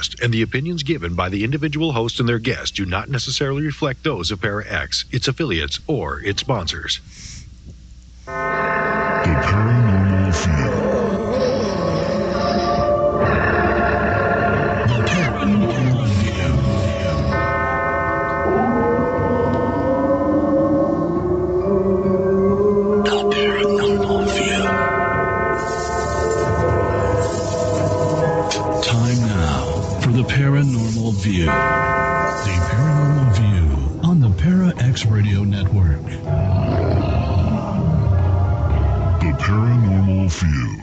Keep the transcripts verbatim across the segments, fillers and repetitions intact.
broadcast, and the opinions given by the individual host and their guests do not necessarily reflect those of ParaX, its affiliates, or its sponsors. The Paranormal View. The Paranormal View. The Paranormal View. Time now for the Paranormal View. The Paranormal View on the ParaX Radio Network. The Paranormal View.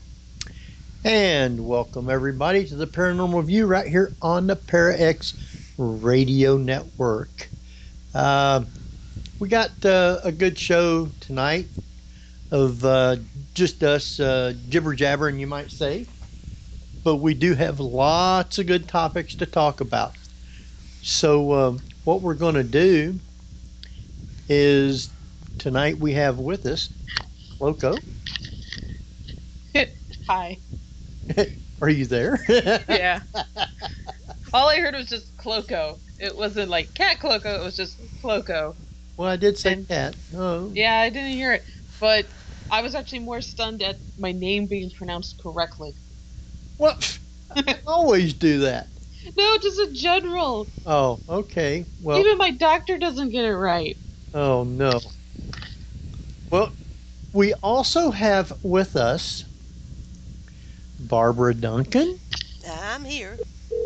And welcome everybody to the Paranormal View right here on the ParaX Radio Network. Uh, we got uh, a good show tonight of uh, just us uh, jibber jabbering, you might say. But we do have lots of good topics to talk about. So uh, what we're going to do is tonight we have with us Loco. Hi. Are you there? Yeah. All I heard was just Cloco. It wasn't like Cat Cloco, it was just Cloco. Well, I did say And- cat. Oh. Yeah, I didn't hear it. But I was actually more stunned at my name being pronounced correctly. What? I always do that. No, just in general. Oh, okay. Well, Even my doctor doesn't get it right. oh no. Well, we also have with us Barbara Duncan, I'm here.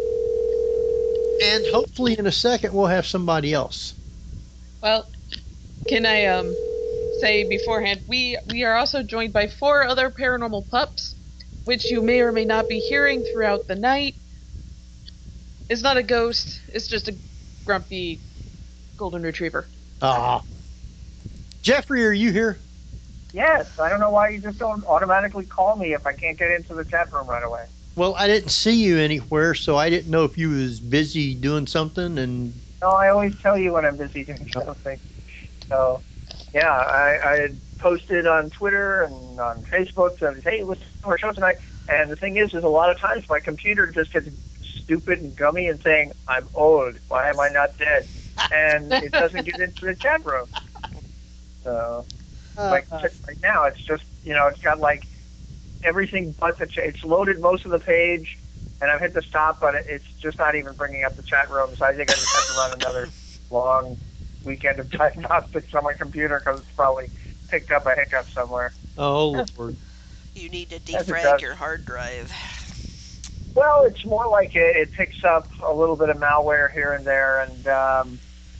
and hopefully in a second we'll have somebody else. Well, can I um say beforehand, we we are also joined by four other paranormal pups, which you may or may not be hearing throughout the night. It's not a ghost, it's just a grumpy golden retriever. Ah. Jeffrey, are you here? Yes, I don't know why you just don't automatically call me if I can't get into the chat room right away. Well, I didn't see you anywhere, so I didn't know if you was busy doing something. And No, I always tell you when I'm busy doing something. So, yeah, I, I had posted on Twitter and on Facebook that, hey, listen to our show tonight. And the thing is, is a lot of times my computer just gets stupid and gummy and saying, I'm old. Why am I not dead? And it doesn't get into the chat room. So, like uh, right now, it's just, you know, it's got like everything but the, ch- it's loaded most of the page, and I've hit the stop, but it- it's just not even bringing up the chat room. So I think I just have to run another long weekend of diagnostics on my computer because it's probably picked up a hiccup somewhere. oh Lord. You need to Yes, it defrag does. your hard drive. Well, it's more like it, it picks up a little bit of malware here and there, and um,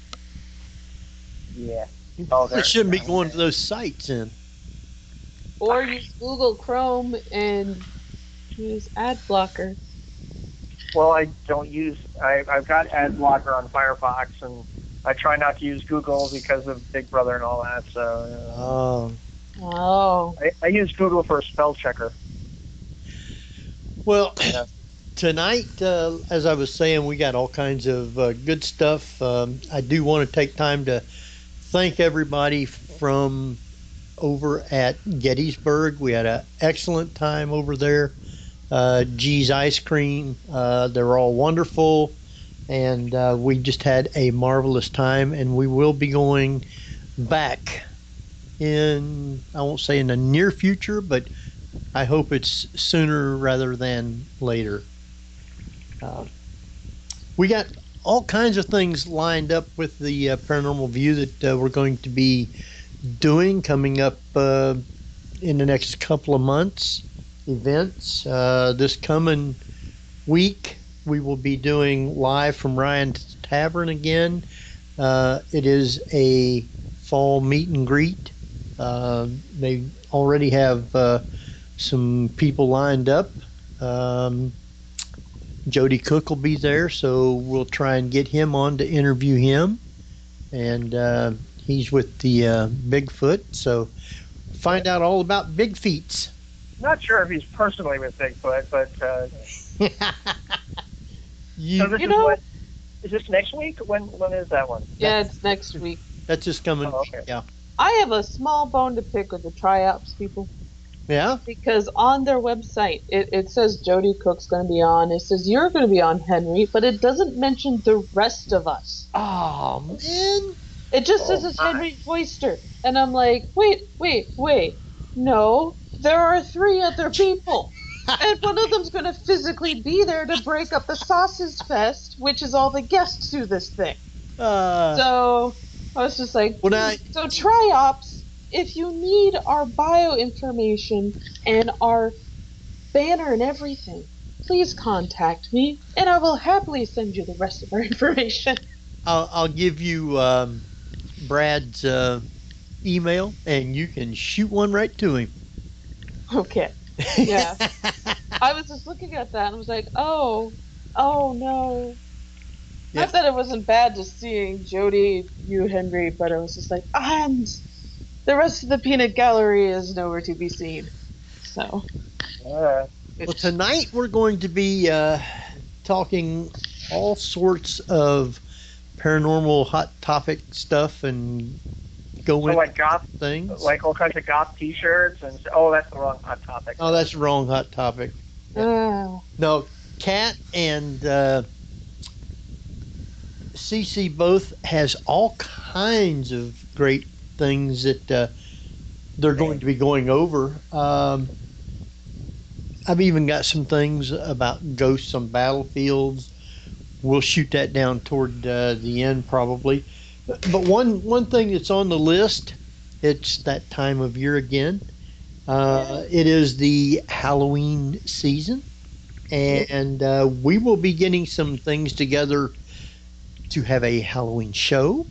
yeah. Oh, I there- shouldn't be going to those sites then. Or use Google Chrome and use ad blocker. Well, I don't use. I, I've got ad blocker on Firefox, and I try not to use Google because of Big Brother and all that. So uh, Oh. Oh. I, I use Google for a spell checker. Well, Yeah. tonight, uh, as I was saying, we got all kinds of uh, good stuff. Um, I do want to take time to thank everybody from over at Gettysburg. We had an excellent time over there. Uh, G's Ice Cream, uh, they're all wonderful, and uh, we just had a marvelous time. And we will be going back in, I won't say in the near future, but I hope it's sooner rather than later. Uh, we got all kinds of things lined up with the uh, Paranormal View that uh, we're going to be doing coming up uh, in the next couple of months. Events. Uh, this coming week, we will be doing live from Ryan's Tavern again. Uh, it is a fall meet and greet. Uh, they already have uh, some people lined up. Um, Jody Cook will be there, so we'll try and get him on to interview him. And uh, he's with the uh, Bigfoot, so find out all about Big Feets. Not sure if he's personally with Bigfoot, but uh, you, so this You is know- what is this next week? When when is that one? Yeah, it's next week. that's just coming. Oh, okay. Yeah. I have a small bone to pick with the Triops people. Yeah. Because on their website, it, it says Jody Cook's going to be on. It says you're going to be on, Henry, but it doesn't mention the rest of us. Oh, man. It just Oh, says it's my. Henry Foister. And I'm like, wait, wait, wait. No, there are three other people. And one of them's going to physically be there to break up the Sausage Fest, which is all the guests to this thing. Uh, So I was just like, When I- so Triops, if you need our bio information and our banner and everything, please contact me, and I will happily send you the rest of our information. I'll, I'll give you um, Brad's uh, email, and you can shoot one right to him. Okay. Yeah. I was just looking at that and was like, oh, oh no. Yeah. Not that it wasn't bad just seeing Jody, you, Henry, but I was just like, and the rest of the peanut gallery is nowhere to be seen. So. Uh, Well, tonight we're going to be uh, talking all sorts of paranormal hot topic stuff and so going like goth, things. like all kinds of goth T-shirts, and oh, that's the wrong hot topic. Oh, that's the wrong hot topic. Uh, No, Kat and uh, Cece both has all kinds of great things that uh, they're going to be going over. Um, I've even got some things about ghosts on battlefields. We'll shoot that down toward uh, the end probably. But one one thing that's on the list, it's that time of year again. Uh, it is the Halloween season, and uh, we will be getting some things together to have a Halloween show.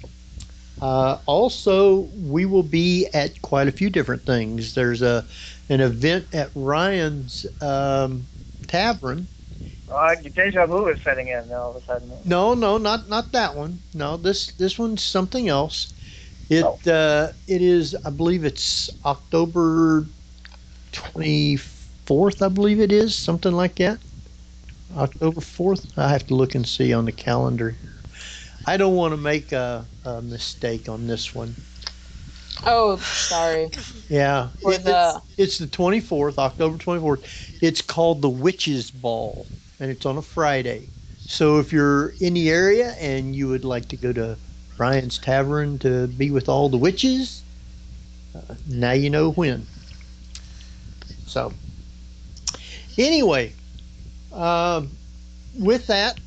Uh, also, we will be at quite a few different things. There's a an event at Ryan's um, Tavern. Uh, Deja Vu is setting in all of a sudden. No, no, not not that one. No, this this one's something else. It Oh. uh, it is, I believe it's October twenty-fourth, I believe it is, something like that. October fourth. I have to look and see on the calendar. I don't want to make a, a mistake on this one. oh, sorry. Yeah, For it- the- it's, it's the twenty-fourth, October twenty-fourth. It's called the Witches Ball, and it's on a Friday. So if you're in the area and you would like to go to Ryan's Tavern to be with all the witches, uh, now you know when. So, anyway, um, with that,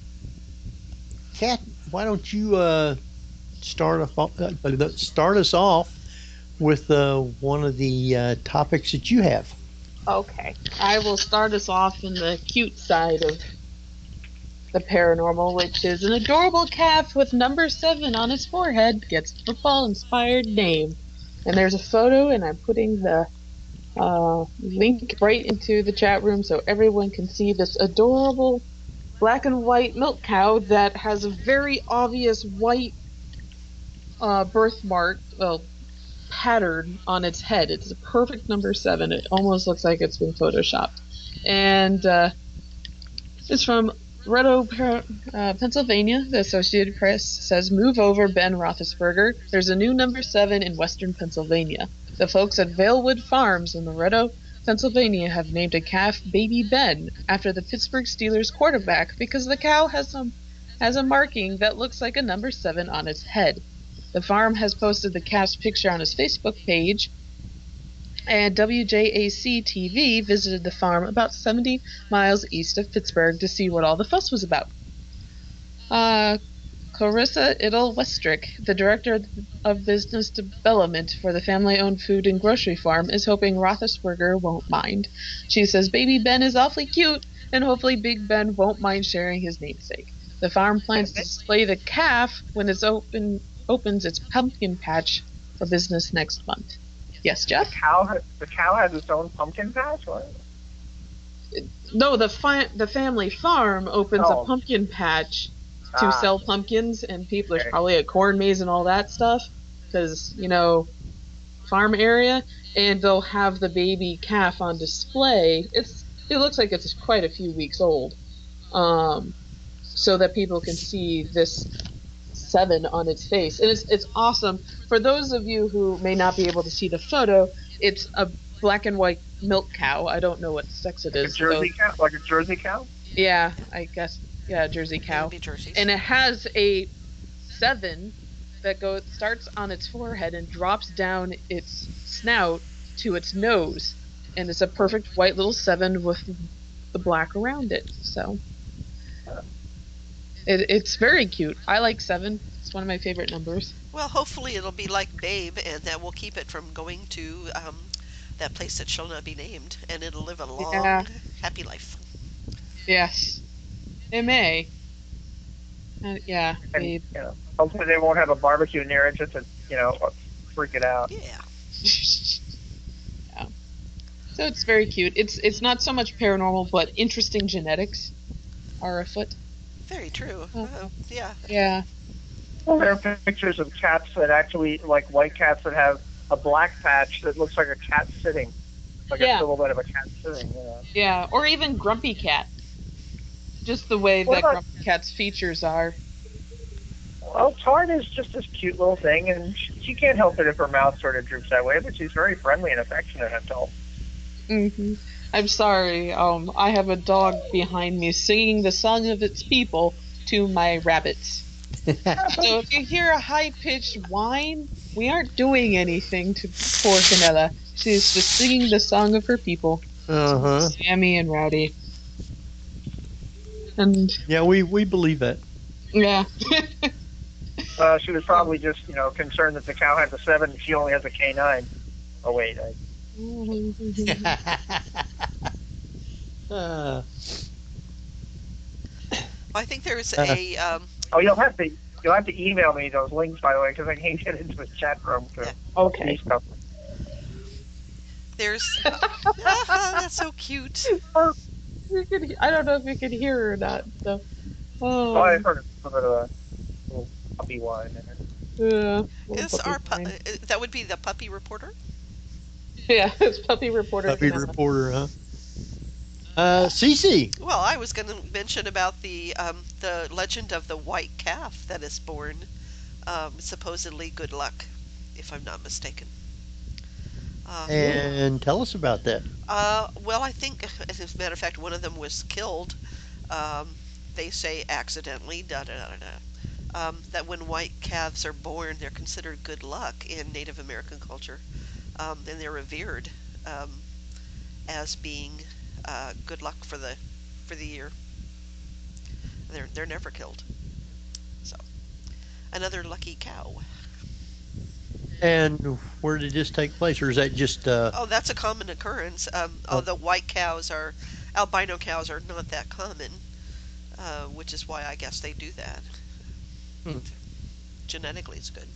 Kat, why don't you uh, start off, uh, start us off with uh, one of the uh, topics that you have? Okay. I will start us off in the cute side of the paranormal, which is an adorable calf with number seven on its forehead gets a football-inspired name. And there's a photo, and I'm putting the uh, link right into the chat room so everyone can see this adorable black and white milk cow that has a very obvious white uh, birthmark, well, pattern on its head. It's a perfect number seven. It almost looks like it's been photoshopped. And uh, it's from Reddo, uh, Pennsylvania. The Associated Press says, "Move over, Ben Roethlisberger. There's a new number seven in western Pennsylvania. The folks at Valewood Farms in Loretto, Pennsylvania have named a calf Baby Ben after the Pittsburgh Steelers quarterback because the cow has some has a marking that looks like a number seven on its head. The farm has posted the calf's picture on its Facebook page, and W J A C T V visited the farm about seventy miles east of Pittsburgh to see what all the fuss was about. Uh, Clarissa Idle Westrick, the director of business development for the family-owned food and grocery farm, is hoping Roethlisberger won't mind. She says Baby Ben is awfully cute, and hopefully Big Ben won't mind sharing his namesake. The farm plans to display the calf when it's open opens its pumpkin patch for business next month. Yes, Jeff? Cow, ha- the cow has its own pumpkin patch. What? No, the fi- the family farm opens Oh. a pumpkin patch to Ah. sell pumpkins, and people Okay. there's probably a corn maze and all that stuff, because you know, farm area, and they'll have the baby calf on display. It's it looks like it's quite a few weeks old, um, so that people can see this seven on its face, and it's it's awesome. For those of you who may not be able to see the photo, it's a black and white milk cow. I don't know what sex it Like a is. Jersey so- cow, like a Jersey cow. Yeah, I guess. Yeah, Jersey It cow. would be jerseys. And it has a seven that goes starts on its forehead and drops down its snout to its nose, and it's a perfect white little seven with the black around it. So it, it's very cute. I like seven. It's one of my favorite numbers. Well, hopefully it'll be like Babe, and that will keep it from going to um, that place that shall not be named, and it'll live a long, Yeah. happy life. Yes, it may. Uh, yeah, And babe. you know, hopefully they won't have a barbecue near it just to you know freak it out. Yeah. Yeah. So it's very cute. It's it's not so much paranormal, but interesting genetics are afoot. Very true. Oh. Uh, yeah. Yeah. There are pictures of cats that actually, like white cats that have a black patch that looks like a cat sitting, like Yeah. a silhouette of a cat sitting. You know. Yeah, or even Grumpy Cat. Just the way What that about- Grumpy Cat's features are. Well, Tart is just this cute little thing, and she, she can't help it if her mouth sort of droops that way, but she's very friendly and affectionate, I'm told. hmm I'm sorry. Um, I have a dog behind me singing the song of its people to my rabbits. So if you hear a high-pitched whine, we aren't doing anything to poor Canella. She's just singing the song of her people, Uh-huh. Sammy and Rowdy. And Yeah, we, we believe that. yeah, Uh, she was probably just, you know, concerned that the cow has a seven and she only has a K nine. Oh, wait. I, uh, I think there's Uh, a um, oh, you'll have to you'll have to email me those links, by the way, because I can't get into the chat room to Yeah. okay. see stuff. there's ah, that's so cute. You could, I don't know if you could hear her or not. So, oh, Oh, I heard a little bit of a little puppy whine in it. yeah, Is little our puppy pu- whine. uh, that would be the puppy reporter? Yeah, it's puppy reporter. puppy Canella. reporter, huh? Uh, Cece. Well, I was going to mention about the um, the legend of the white calf that is born, um, supposedly good luck, if I'm not mistaken. Uh, And tell us about that. Uh, well, I think, as a matter of fact, one of them was killed. Um, they say accidentally. Da da da da. da. Um, that when white calves are born, they're considered good luck in Native American culture, um, and they're revered um, as being uh, good luck for the for the year. They're they're never killed. So, another lucky cow. And where did this take place, or is that just uh, Oh, that's a common occurrence. Um, Oh. although white cows are, albino cows are not that common, uh, which is why I guess they do that. Hmm. Genetically, it's good.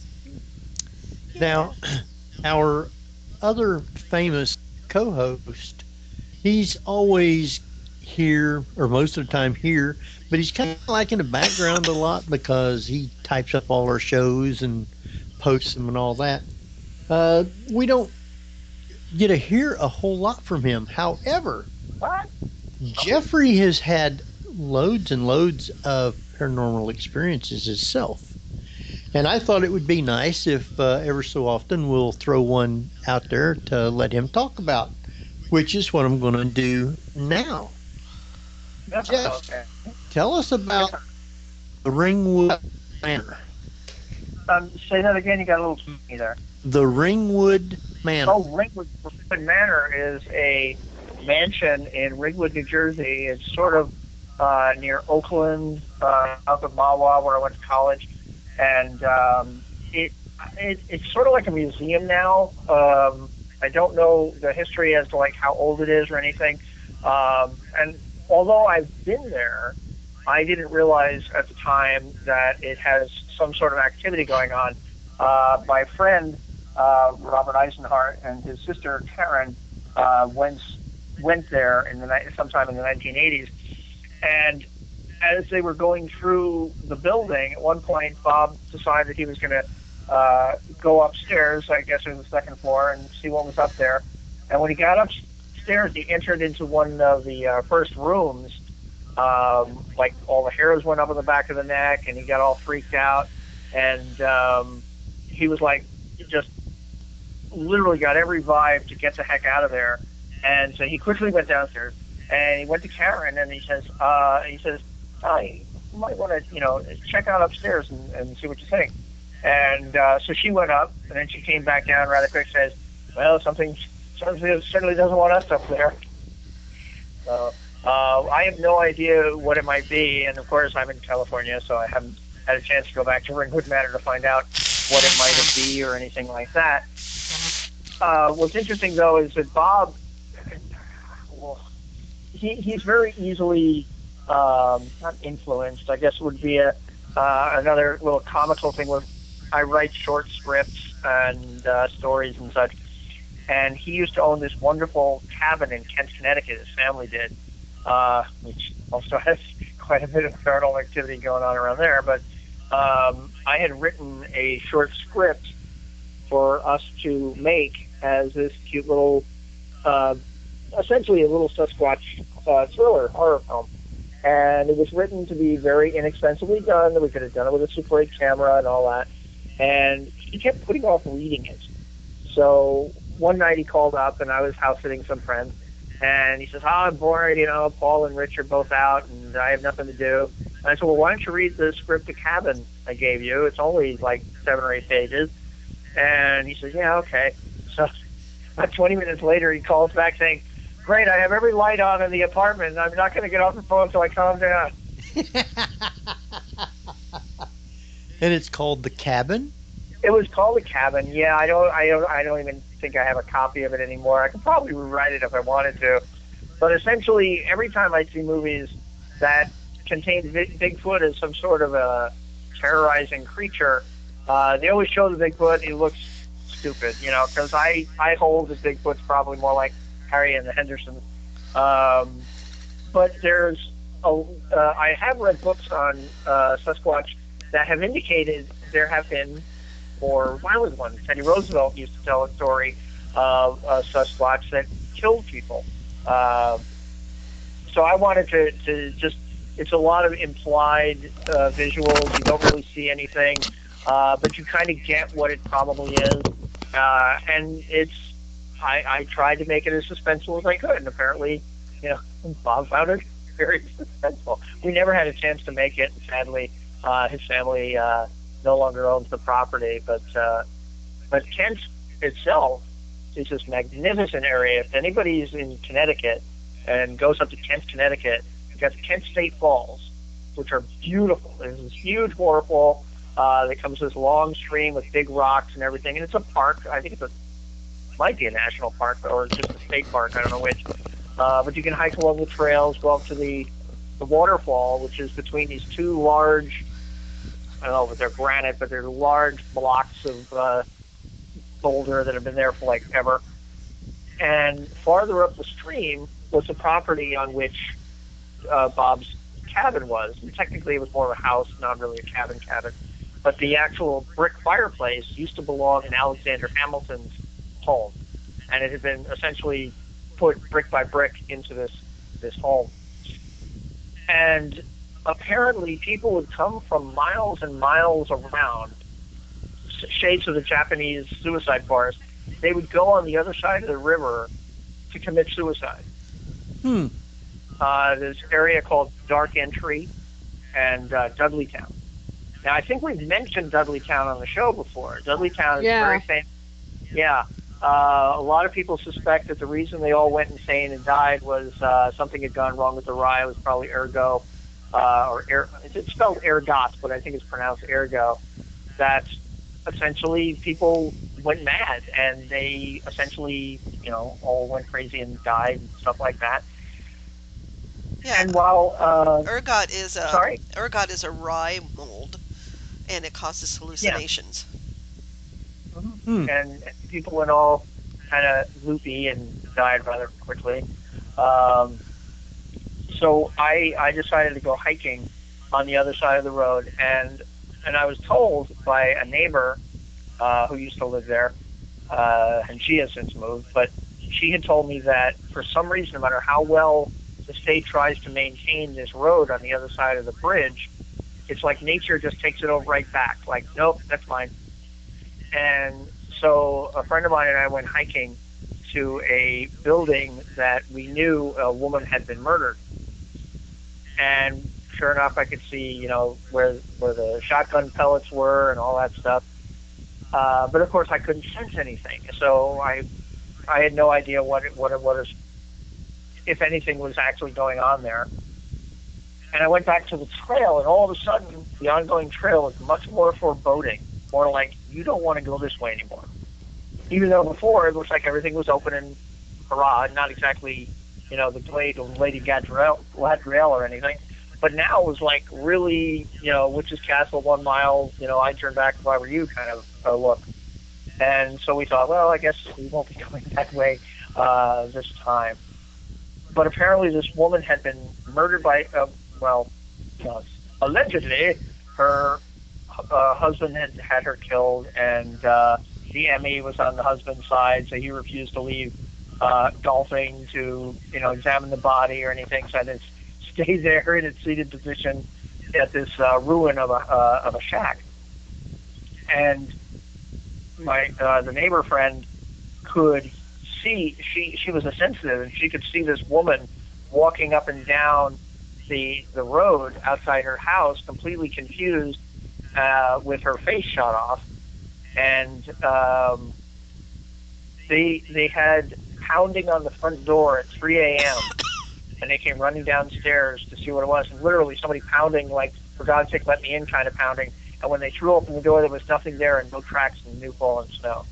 now our other famous co-host? He's always here, or most of the time here, but he's kind of like in the background a lot because he types up all our shows and posts them and all that. Uh, we don't get to hear a whole lot from him. However, What? Jeffrey has had loads and loads of paranormal experiences himself. And I thought it would be nice if uh, ever so often we'll throw one out there to let him talk about, which is what I'm going to do now. That's Jeff. okay. Tell us about the Ringwood Manor. Um, say that again. You got a little me there. The Ringwood Manor. Oh, Ringwood Manor is a mansion in Ringwood, New Jersey. It's sort of uh, near Oakland, uh, out of Mahwah, where I went to college, and um, it, it it's sort of like a museum now. Um, I don't know the history as to like how old it is or anything. Um, and although I've been there, I didn't realize at the time that it has some sort of activity going on. Uh, my friend uh, Robert Eisenhart and his sister Karen uh, went went there in the ni- sometime in the nineteen eighties, and as they were going through the building, at one point Bob decided he was going to uh, go upstairs, I guess it was the second floor, and see what was up there. And when he got upstairs, he entered into one of the uh, first rooms. Um, like all the hairs went up on the back of the neck, and he got all freaked out. And um, he was like just literally got every vibe to get the heck out of there. And so he quickly went downstairs, and he went to Karen, and he says, uh, he says, "Hi, you might want to, you know, check out upstairs and, and see what you think." And uh, so she went up, and then she came back down rather quick. Says, "Well, something certainly certainly doesn't want us up there." So uh, I have no idea what it might be, and of course I'm in California, so I haven't had a chance to go back to Ringwood Manor to find out what it might be or anything like that. Uh, what's interesting though is that Bob, well, he he's very easily um, not influenced. I guess would be a uh, another little comical thing where I write short scripts and uh, stories and such. And he used to own this wonderful cabin in Kent, Connecticut. His family did, uh, which also has quite a bit of paranormal activity going on around there. But um, I had written a short script for us to make as this cute little, uh, essentially a little Sasquatch uh, thriller horror film. And it was written to be very inexpensively done. We could have done it with a Super eight camera and all that. And he kept putting off reading it. So one night he called up, and I was house sitting some friends, and he says, "Oh, I'm bored, you know, Paul and Rich are both out, and I have nothing to do." And I said, "Well, why don't you read the script of Cabin I gave you? It's only like seven or eight pages." And he says, "Yeah, okay." So about twenty minutes later, he calls back saying, "Great, I have every light on in the apartment, and I'm not going to get off the phone until I calm down." And it's called The Cabin? It was called The Cabin. Yeah, I don't, I don't, I don't even think I have a copy of it anymore. I could probably rewrite it if I wanted to. But essentially, every time I see movies that contain Bigfoot as some sort of a terrorizing creature, uh, they always show the Bigfoot. He looks stupid, you know, because I, I hold that Bigfoot's probably more like Harry and the Hendersons. Um, but there's, a, uh, I have read books on uh, Sasquatch that have indicated there have been more violent ones. Teddy Roosevelt used to tell a story of a Sasquatch that killed people. Uh, so I wanted to, to just, it's a lot of implied uh, visuals. You don't really see anything, uh, but you kind of get what it probably is. Uh, and it's, I, I tried to make it as suspenseful as I could, and apparently, you know, Bob found it very suspenseful. We never had a chance to make it, and sadly, uh, his family uh, no longer owns the property. But uh, but Kent itself is this magnificent area. If anybody's in Connecticut and goes up to Kent, Connecticut, you've got the Kent State Falls, which are beautiful. There's this huge waterfall uh, that comes this long stream with big rocks and everything, and it's a park. I think it's a might be a national park or just a state park. I don't know which. Uh, but you can hike along the trails, go up to the the waterfall, which is between these two large, I don't know if they're granite, but they're large blocks of uh, boulder that have been there for like ever. And farther up the stream was the property on which uh, Bob's cabin was. And technically, it was more of a house, not really a cabin cabin. But the actual brick fireplace used to belong in Alexander Hamilton's home, and it had been essentially put brick by brick into this this home. And apparently people would come from miles and miles around, shades of the Japanese suicide forest. They would go on the other side of the river to commit suicide. Hmm. Uh, this area called Dark Entry and uh, Dudleytown. Now, I think we've mentioned Dudleytown on the show before. Dudleytown is Yeah. very famous. Yeah. Uh, a lot of people suspect that the reason they all went insane and died was uh, something had gone wrong with the rye. It was probably ergo, uh, or er, it's spelled ergot, but I think it's pronounced ergo. That essentially people went mad, and they essentially, you know, all went crazy and died and stuff like that. Yeah. And while uh, Ergot is a sorry? ergot is a rye mold, and it causes hallucinations. Hmm. and people went all kind of loopy and died rather quickly. Um, so I I decided to go hiking on the other side of the road, and and I was told by a neighbor uh, who used to live there, uh, and she has since moved, but she had told me that for some reason, no matter how well the state tries to maintain this road on the other side of the bridge, it's like nature just takes it over right back. Like, nope, that's fine. And so a friend of mine and I went hiking to a building that we knew a woman had been murdered. And sure enough, I could see, you know, where where the shotgun pellets were and all that stuff. Uh, but of course, I couldn't sense anything. So I I had no idea what it, what it was, if anything was actually going on there. And I went back to the trail, and all of a sudden, the ongoing trail was much more foreboding, more like, you don't want to go this way anymore. Even though before, it looks like everything was open and hurrah, not exactly, you know, the glade of Lady Gadriel, Gadriel or anything. But now it was like really, you know, Witch's Castle, one mile, you know, I'd turn back if I were you kind of uh, look. And so we thought, well, I guess we won't be going that way uh, this time. But apparently this woman had been murdered by... Uh, Well, uh, allegedly, her uh, husband had had her killed, and uh, the M E was on the husband's side, so he refused to leave uh, golfing to, you know, examine the body or anything. So I had to stay there in a seated position at this uh, ruin of a uh, of a shack. And my uh, the neighbor friend could see, she she was a sensitive, and she could see this woman walking up and down the the road outside her house, completely confused, uh, with her face shot off, and um, they they had pounding on the front door at three a.m. and they came running downstairs to see what it was, and literally somebody pounding, like, for God's sake, let me in kind of pounding. And when they threw open the door, there was nothing there and no tracks in the new fallen snow.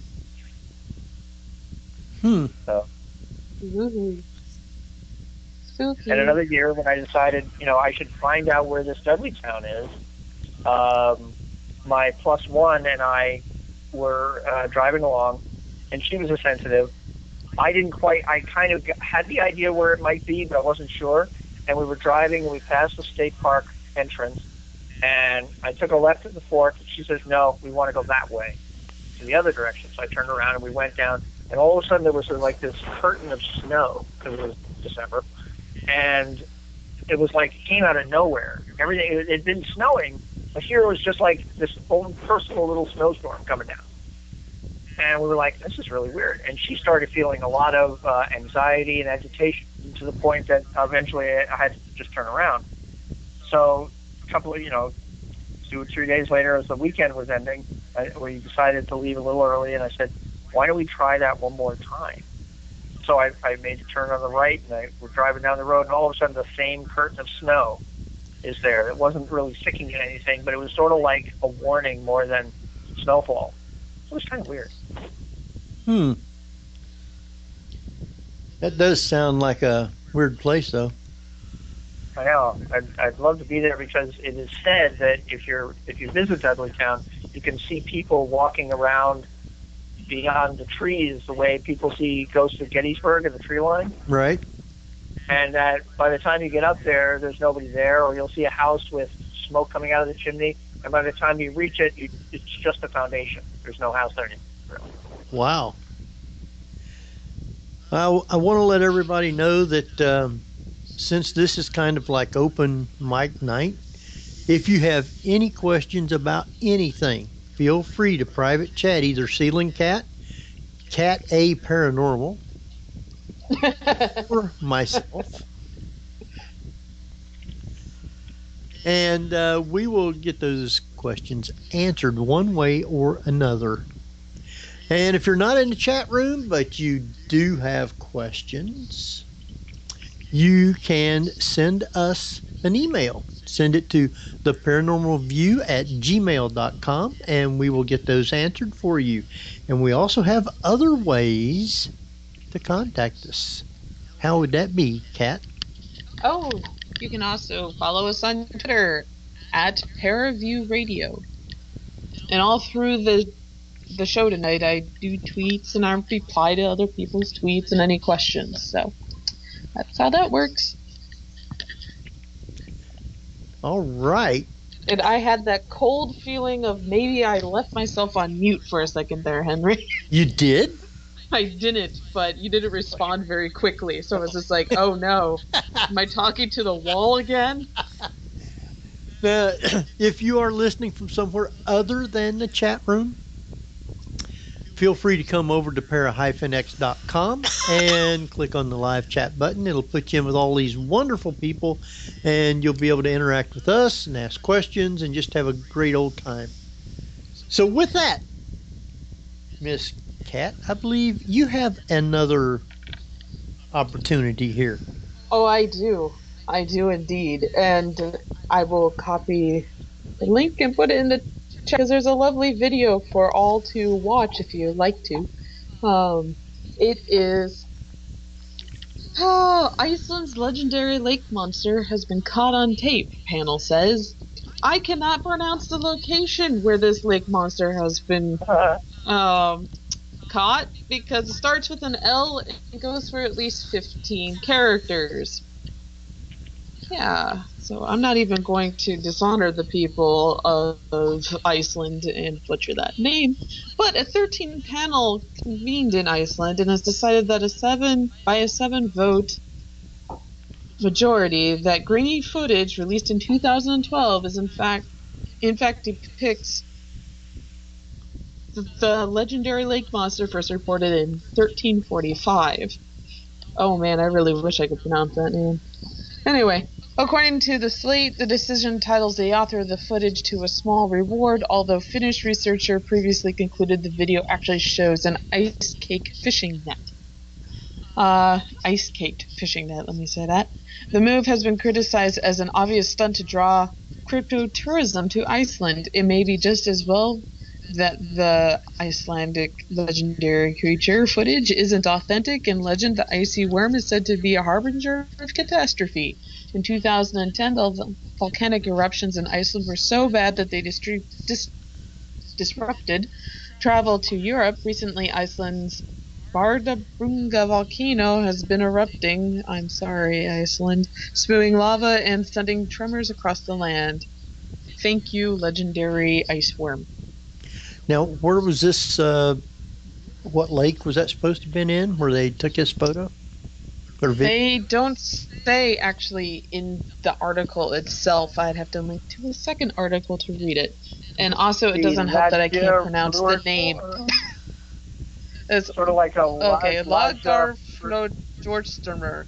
Hmm. So. Ooh. Spooky. And another year when I decided, you know, I should find out where this Dudleytown is, um, my plus one and I were uh, driving along, and she was a sensitive. I didn't quite, I kind of had the idea where it might be, but I wasn't sure. And we were driving, and we passed the state park entrance, and I took a left at the fork, and she says, no, we want to go that way, to the other direction. So I turned around, and we went down, and all of a sudden there was like this curtain of snow, because it was December. And it was like it came out of nowhere. Everything, it had been snowing, but here it was just like this own personal little snowstorm coming down. And we were like, this is really weird. And she started feeling a lot of uh, anxiety and agitation, to the point that eventually I had to just turn around. So a couple of, you know, two or three days later, as the weekend was ending, I, we decided to leave a little early, and I said, why don't we try that one more time? So I, I made a turn on the right, and I, we're driving down the road, and all of a sudden the same curtain of snow is there. It wasn't really sticking at anything, but it was sort of like a warning more than snowfall. It was kind of weird. Hmm. That does sound like a weird place, though. I know. I'd, I'd love to be there, because it is said that if you're if you visit Dudleytown, you can see people walking around beyond the trees the way people see Ghosts of Gettysburg in the tree line. Right. And that by the time you get up there, there's nobody there, or you'll see a house with smoke coming out of the chimney, and by the time you reach it, you, it's just a foundation. There's no house there anymore. Really. Wow. I, I want to let everybody know that um, since this is kind of like open mic night, if you have any questions about anything, feel free to private chat either Ceiling Cat, Cat A Paranormal, or myself. And uh, we will get those questions answered one way or another. And if you're not in the chat room, but you do have questions, you can send us an email. Send it to the paranormal view at gmail dot com, and we will get those answered for you. And we also have other ways to contact us. How would that be, Kat? Oh, you can also follow us on Twitter at Paraview Radio. And all through the the show tonight, I do tweets and I reply to other people's tweets and any questions. So that's how that works. All right. And I had that cold feeling of maybe I left myself on mute for a second there, Henry. You did? I didn't, but you didn't respond very quickly. So it was just like, oh no, am I talking to the wall again? Now, if you are listening from somewhere other than the chat room, feel free to come over to para x dot com and click on the live chat button. It'll put you in with all these wonderful people, and you'll be able to interact with us and ask questions and just have a great old time. So with that, Miss Cat, I believe you have another opportunity here. Oh, I do. I do indeed. And I will copy the link and put it in the chat because there's a lovely video for all to watch if you'd like to. Um, it is oh, Iceland's legendary lake monster has been caught on tape, panel says. I cannot pronounce the location where this lake monster has been um, caught because it starts with an L and goes for at least fifteen characters. Yeah, so I'm not even going to dishonor the people of, of Iceland and butcher that name, but a thirteen panel convened in Iceland and has decided that a seven by a seven vote majority that grainy footage released in two thousand twelve is in fact in fact depicts the, the legendary lake monster first reported in thirteen forty-five. Oh man, I really wish I could pronounce that name. Anyway, according to the Slate, the decision entitles the author of the footage to a small reward, although Finnish researcher previously concluded the video actually shows an ice cake fishing net. Uh, ice caked fishing net, let me say that. The move has been criticized as an obvious stunt to draw crypto tourism to Iceland. It may be just as well that the Icelandic legendary creature footage isn't authentic. In legend, the icy worm is said to be a harbinger of catastrophe. In two thousand ten, the volcanic eruptions in Iceland were so bad that they distri- dis- disrupted travel to Europe. Recently, Iceland's Bardabrunga volcano has been erupting, I'm sorry, Iceland, spewing lava and sending tremors across the land. Thank you, legendary ice worm. Now, where was this, uh, what lake was that supposed to have been in, where they took this photo? Or video? They don't say, actually, in the article itself. I'd have to link to a second article to read it. And also, it doesn't help that I can't pronounce the name. It's sort of like a okay, Lodgar Fjordsturmer.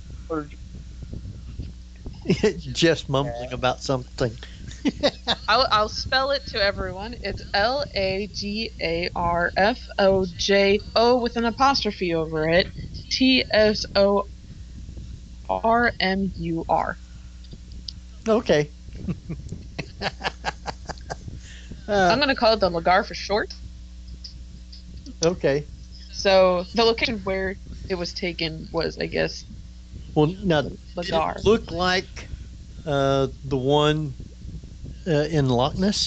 Just mumbling about something. I'll, I'll spell it to everyone. It's L A G A R F O J O with an apostrophe over it. T S O R M U R. Okay. uh, I'm going to call it the Lagar for short. Okay. So the location where it was taken was, I guess, well, now, did Lagar. it look like uh, the one uh, in Loch Ness?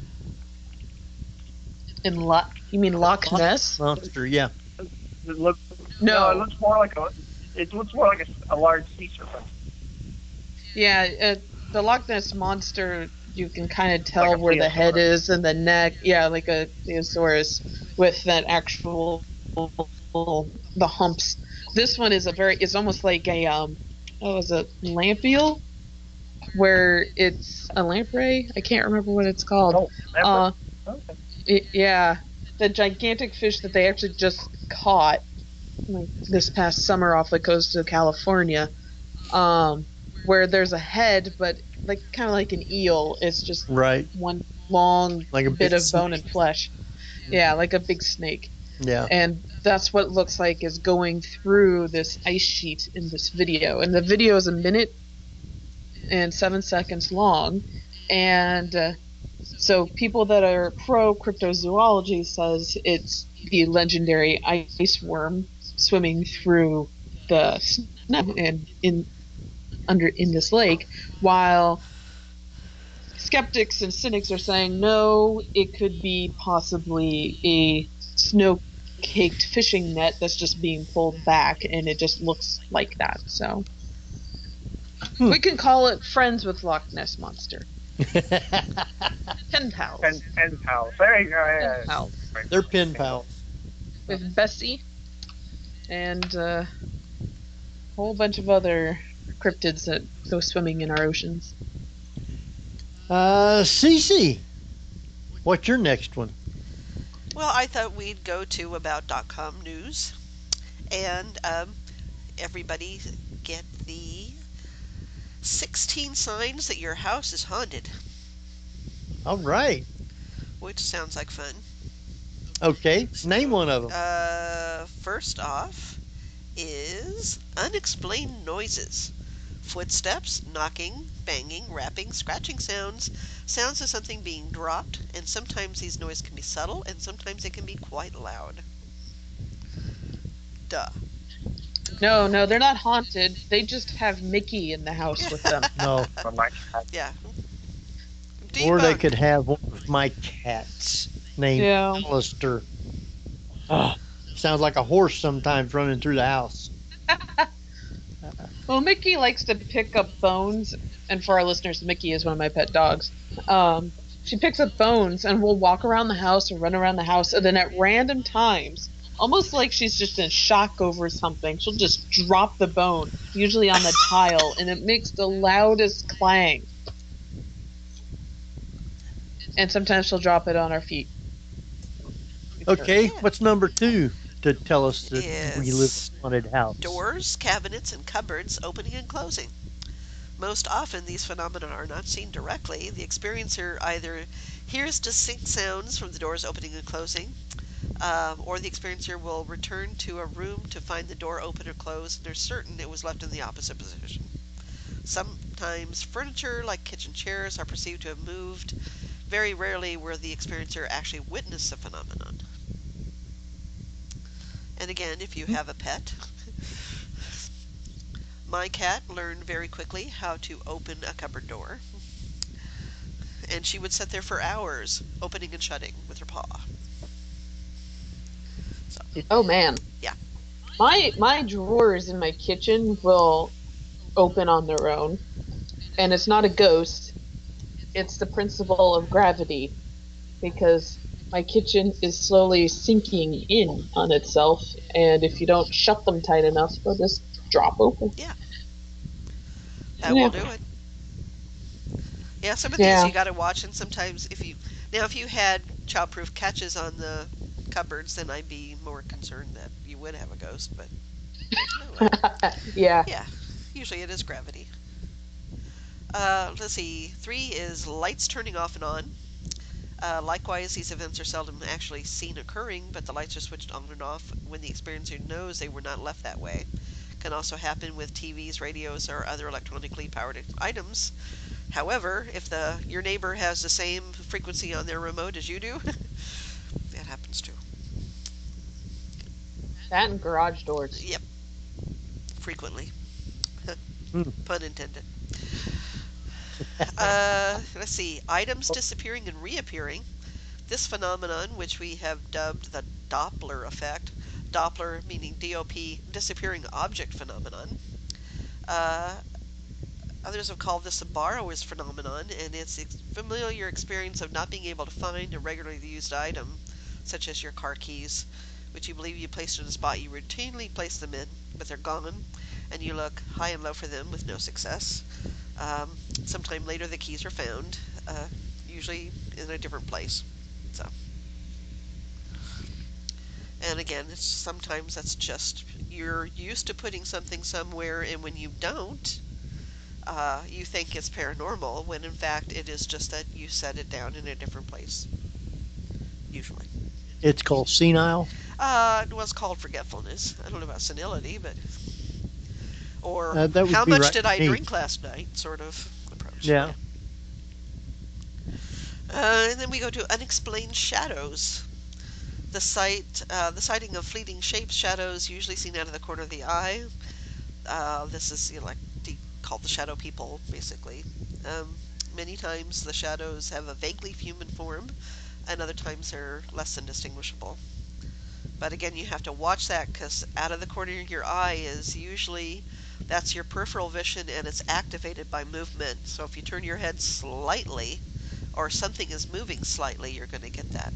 In Loch, you mean Loch Ness? Monster, yeah. It looks, No. no, it looks more like a. It looks more like a, a large sea serpent. Yeah, uh, the Loch Ness monster. You can kind of tell Like a where the head plesiosaurus. is and the neck. Yeah, like a plesiosaurus with that actual the humps. This one is a very. It's almost like a um. Oh, was it lamprey? Where it's a lamprey? I can't remember what it's called. Oh, Uh, okay. it, yeah, the gigantic fish that they actually just caught like this past summer off the coast of California, um, where there's a head, but like kind of like an eel. It's just Right. one long Like a bit big of bone snake. and flesh. Yeah, like a big snake. Yeah. And that's what it looks like is going through this ice sheet in this video. And the video is a minute and seven seconds long. And uh, so people that are pro cryptozoology says it's the legendary ice worm swimming through the snow and in under in this lake, while skeptics and cynics are saying no, it could be possibly a snow-caked fishing net that's just being pulled back, and it just looks like that. So Hmm. we can call it Friends with Loch Ness Monster. Pen pals. Pen, pen pals. There you go. Yeah. Pen pals. They're pen pals. With Bessie and uh, a whole bunch of other cryptids that go swimming in our oceans. Uh, Cece, what's your next one? Well, I thought we'd go to about dot com news and um, everybody get the sixteen signs that your house is haunted, All right. which sounds like fun. Okay. Name one of them. Uh, first off is unexplained noises. Footsteps, knocking, banging, rapping, scratching sounds, sounds of something being dropped, and sometimes these noises can be subtle and sometimes they can be quite loud. Duh. No, no, they're not haunted. They just have Mickey in the house with them. No. From my cat. Yeah. Or they Debunked. could have one of my cats named Yeah. Alistair. Oh, sounds like a horse sometimes running through the house. Well, Mickey likes to pick up bones, and for our listeners, Mickey is one of my pet dogs. Um, she picks up bones and will walk around the house or run around the house, and then at random times, almost like she's just in shock over something, she'll just drop the bone, usually on the tile, and it makes the loudest clang. And sometimes she'll drop it on our feet. Okay, Yeah. what's number two to tell us that we live Is in a haunted house? doors, cabinets, and cupboards opening and closing. Most often, these phenomena are not seen directly. The experiencer either hears distinct sounds from the doors opening and closing, um, or the experiencer will return to a room to find the door open or closed, and they're certain it was left in the opposite position. Sometimes furniture, like kitchen chairs, are perceived to have moved. Very rarely will the experiencer actually witness the phenomenon. And again, if you have a pet, my cat learned very quickly how to open a cupboard door. And she would sit there for hours, opening and shutting with her paw. So, Oh man. Yeah. My my drawers in my kitchen will open on their own. And it's not a ghost. It's the principle of gravity. Because my kitchen is slowly sinking in on itself, and if you don't shut them tight enough, they'll just drop open. that Yeah. will do it. Yeah, some of these Yeah. you got to watch, and sometimes if you now if you had childproof catches on the cupboards, then I'd be more concerned that you would have a ghost. But oh, well. Yeah. Yeah, usually it is gravity. Uh, let's see. Three is lights turning off and on. Uh, likewise, these events are seldom actually seen occurring, but the lights are switched on and off when the experiencer knows they were not left that way. Can also happen with T Vs, radios, or other electronically powered items. However, if the your neighbor has the same frequency on their remote as you do, that happens too. That and garage doors. Yep, frequently. Hmm. Pun intended. Uh, let's see. Items disappearing and reappearing. This phenomenon, which we have dubbed the Doppler effect, Doppler meaning D O P, disappearing object phenomenon. Uh, others have called this a borrower's phenomenon, and it's a familiar experience of not being able to find a regularly used item, such as your car keys, which you believe you placed in a spot you routinely place them in, but they're gone, and you look high and low for them with no success. Um, sometime later the keys are found, uh, usually in a different place. So, and again, it's, sometimes that's just you're used to putting something somewhere, and when you don't, uh, you think it's paranormal, when in fact it is just that you set it down in a different place, usually. It's called senile. Uh, it was called forgetfulness. I don't know about senility, but or Uh, that would how be much right did to I me. drink last night, sort of approach. Yeah. Uh, and then we go to unexplained shadows. The sight, uh, the sighting of fleeting shapes, shadows, usually seen out of the corner of the eye. Uh, this is you know, like de- called the shadow people, basically. Um, many times the shadows have a vaguely human form, and other times they're less than distinguishable. But again, you have to watch that, because out of the corner of your eye is usually, that's your peripheral vision, and it's activated by movement. So if you turn your head slightly, or something is moving slightly, you're going to get that.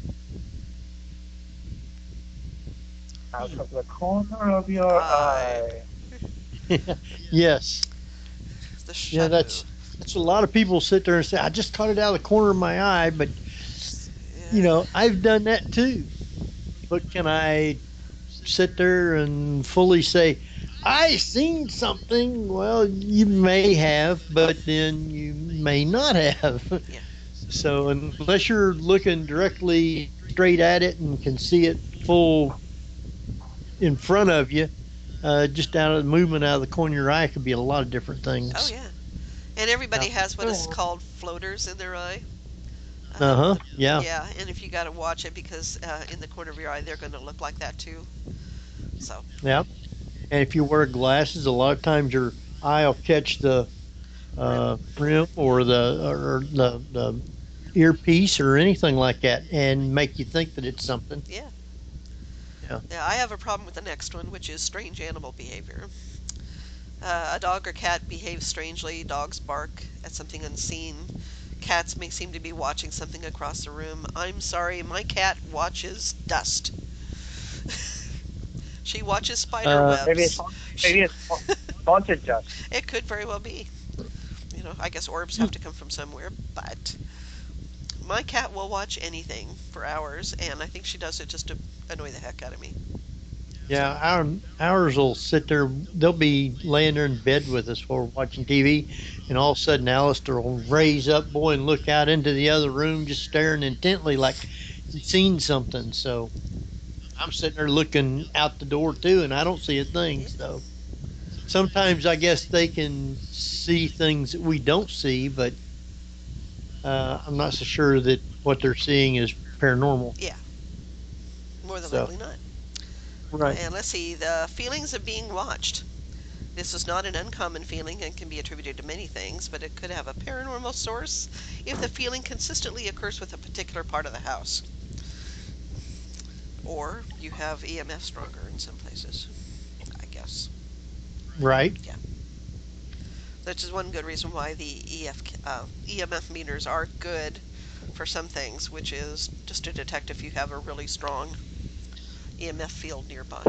Out of the corner of your Eye. eye. Yes. The Yeah, shadow. that's that's a lot of people sit there and say, I just caught it out of the corner of my eye, but you know, I've done that too. But can I sit there and fully say, I seen something? Well, you may have, but then you may not have. Yeah. So unless you're looking directly straight at it and can see it full in front of you, uh, just out of the movement out of the corner of your eye could be a lot of different Oh things. yeah. And everybody Yeah. has what is Oh. called floaters in their eye. Uh Um, huh. Yeah. yeah, and if you got to watch it because uh, in the corner of your eye they're going to look like that too. So Yeah. And if you wear glasses, a lot of times your eye will catch the uh, rim or the or the, the earpiece or anything like that and make you think that it's something. yeah. Yeah. Yeah, I have a problem with the next one, which is strange animal behavior. Uh, a dog or cat behaves strangely. Dogs bark at something unseen. Cats may seem to be watching something across the room. I'm sorry, my cat watches dust. She watches spider Uh, webs. Maybe it's maybe it's haunted dust. It could very well be. You know, I guess orbs have to come from somewhere, but my cat will watch anything for hours, and I think she does it just to annoy the heck out of me. Yeah, our, ours will sit there. They'll be laying there in bed with us while we're watching T V, and all of a sudden Alistair will raise up, boy, and look out into the other room, just staring intently like he's seen something. So I'm sitting there looking out the door too, and I don't see a thing. So sometimes I guess they can see things that we don't see, but uh, I'm not so sure that what they're seeing is paranormal. Yeah, more than So. likely not. Right. And let's see, the feelings of being watched. This is not an uncommon feeling and can be attributed to many things, but it could have a paranormal source if the feeling consistently occurs with a particular part of the house. Or you have E M F stronger in some places, I guess. Right. Which is one good reason why the E F, uh, E M F meters are good for some things, which is just to detect if you have a really strong E M F field nearby.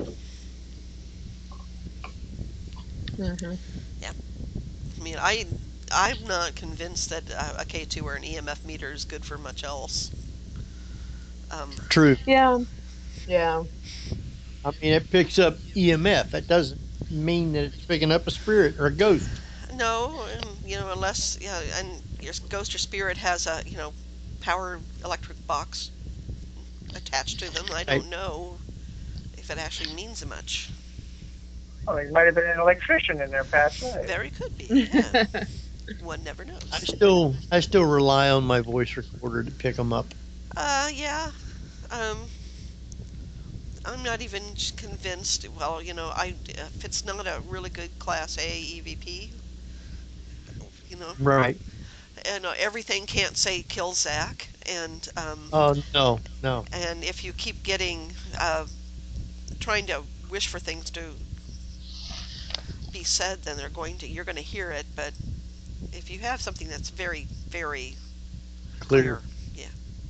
Mm-hmm. I mean, I, I'm not convinced that uh, a K two or an E M F meter is good for much else. Um, True. Yeah. Yeah. I mean, it picks up E M F. That doesn't mean that it's picking up a spirit or a ghost. no, and, you know, unless, yeah, and your ghost or spirit has a, you know, power electric box attached to them, I don't Right. know if it actually means much. Oh, it might have been an electrician in their past life. Very could be, yeah. One never knows. I still, I still rely on my voice recorder to pick them up. Uh, yeah. Um, I'm not even convinced. Well, you know, I if it's not a really good Class A E V P, you know, Right. and uh, everything can't say kill Zach, and um, Oh no, no. and if you keep getting uh, trying to wish for things to be said, then they're going to you're going to hear it. But if you have something that's very, very Clear. yeah.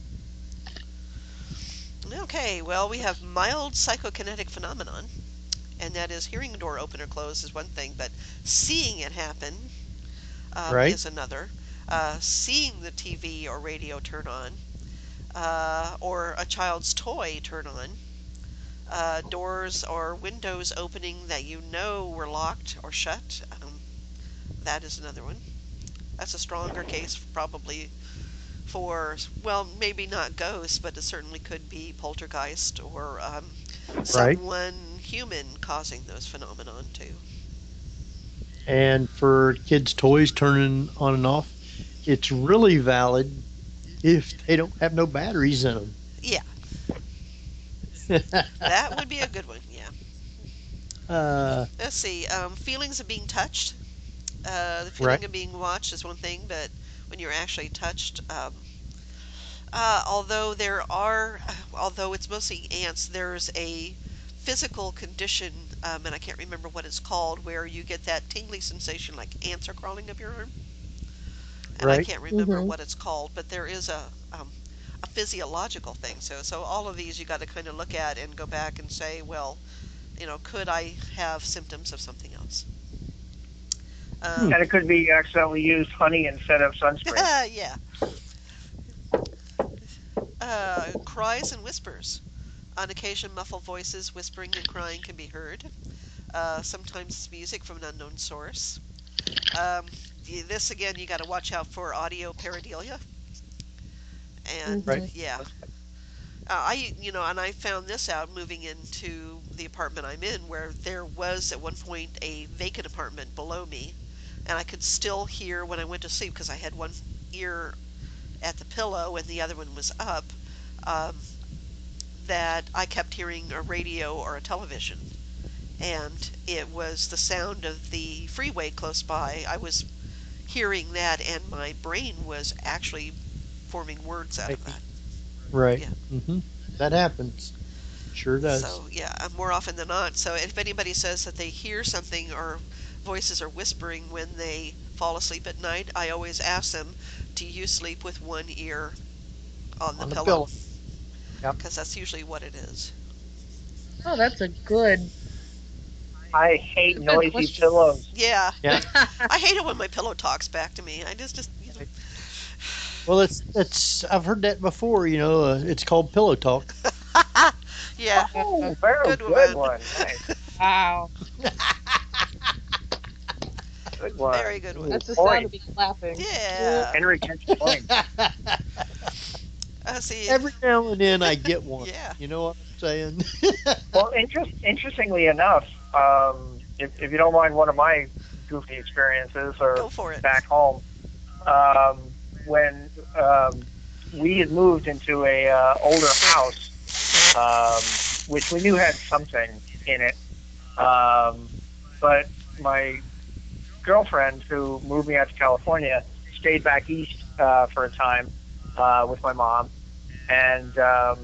Okay, well, we have mild psychokinetic phenomenon, and that is hearing a door open or close is one thing, but seeing it happen um, Right. is another. Uh, seeing the T V or radio turn on, uh, or a child's toy turn on, uh, doors or windows opening that you know were locked or shut, um, that is another one. That's a stronger case, probably, for, well, maybe not ghosts, but it certainly could be poltergeist or um, someone human causing those phenomenon too. And for kids' toys turning on and off, it's really valid if they don't have no batteries in them. Yeah, that would be a good one. Yeah. uh, Let's see. Um, feelings of being touched. Uh, the feeling Right. of being watched is one thing, but when you're actually touched, um, uh, although there are, although it's mostly ants, there's a physical condition, um, and I can't remember what it's called, where you get that tingly sensation like ants are crawling up your arm. And I Right. can't remember Mhm. what it's called, but there is a um, a physiological thing. So so all of these you got to kind of look at and go back and say, well, you know, could I have symptoms of something else? Um, And it could be accidentally used honey instead of sunscreen. yeah. Uh, cries and whispers. On occasion, muffled voices, whispering and crying can be heard. Uh, sometimes it's music from an unknown source. Um, this again, you got to watch out for audio pareidolia. And Right. Mhm. yeah, uh, I you know, and I found this out moving into the apartment I'm in, where there was at one point a vacant apartment below me, and I could still hear when I went to sleep because I had one ear at the pillow and the other one was up. Um, that I kept hearing a radio or a television, and it was the sound of the freeway close by. I was hearing that, and my brain was actually forming words out of that. Right. Yeah. hmm That happens. Sure does. So yeah, uh, more often than not. So if anybody says that they hear something or voices are whispering when they fall asleep at night, I always ask them, do you sleep with one ear on the On the pillow? pillow. Yep. Because that's usually what it is. Oh, that's a good. I hate Good noisy question. pillows. Yeah. Yeah. I hate it when my pillow talks back to me. I just, just you know, Well, it's it's. I've heard that before. You know, uh, it's called pillow talk. yeah. Oh, very Good good, one. one. Nice. Wow. Good one. Very good one. That's the Point. sound of me clapping. Yeah. Henry gets the point. Uh, see. Every now and then I get one. Yeah. You know what I'm saying? Well, interest, interestingly enough, um, if, if you don't mind one of my goofy experiences or Go for it. back home, um, when um, we had moved into a uh, older house, um, which we knew had something in it, um, but my girlfriend who moved me out to California stayed back east uh, for a time uh, with my mom, and um,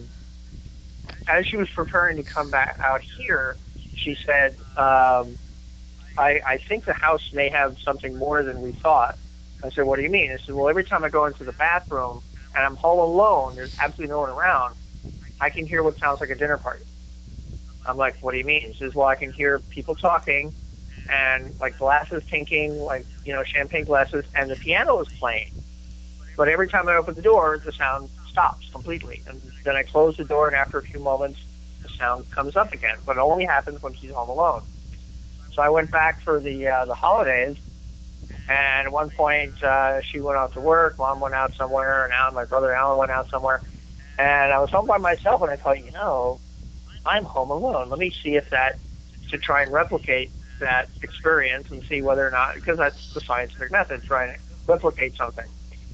as she was preparing to come back out here, she said, um, I, I think the house may have something more than we thought. I said, what do you mean? I said, well, every time I go into the bathroom and I'm home alone, there's absolutely no one around, I can hear what sounds like a dinner party. I'm like, what do you mean? She says, well, I can hear people talking and like glasses tinking, like, you know, champagne glasses, and the piano is playing. But every time I open the door, the sound stops completely. And then I close the door, and after a few moments, the sound comes up again. But it only happens when she's home alone. So I went back for the uh, the holidays, and at one point uh, she went out to work, Mom went out somewhere, and Alan, my brother Alan went out somewhere. And I was home by myself, and I thought, you know, I'm home alone. Let me see if that, to try and replicate that experience and see whether or not, because that's the scientific method, trying to replicate something.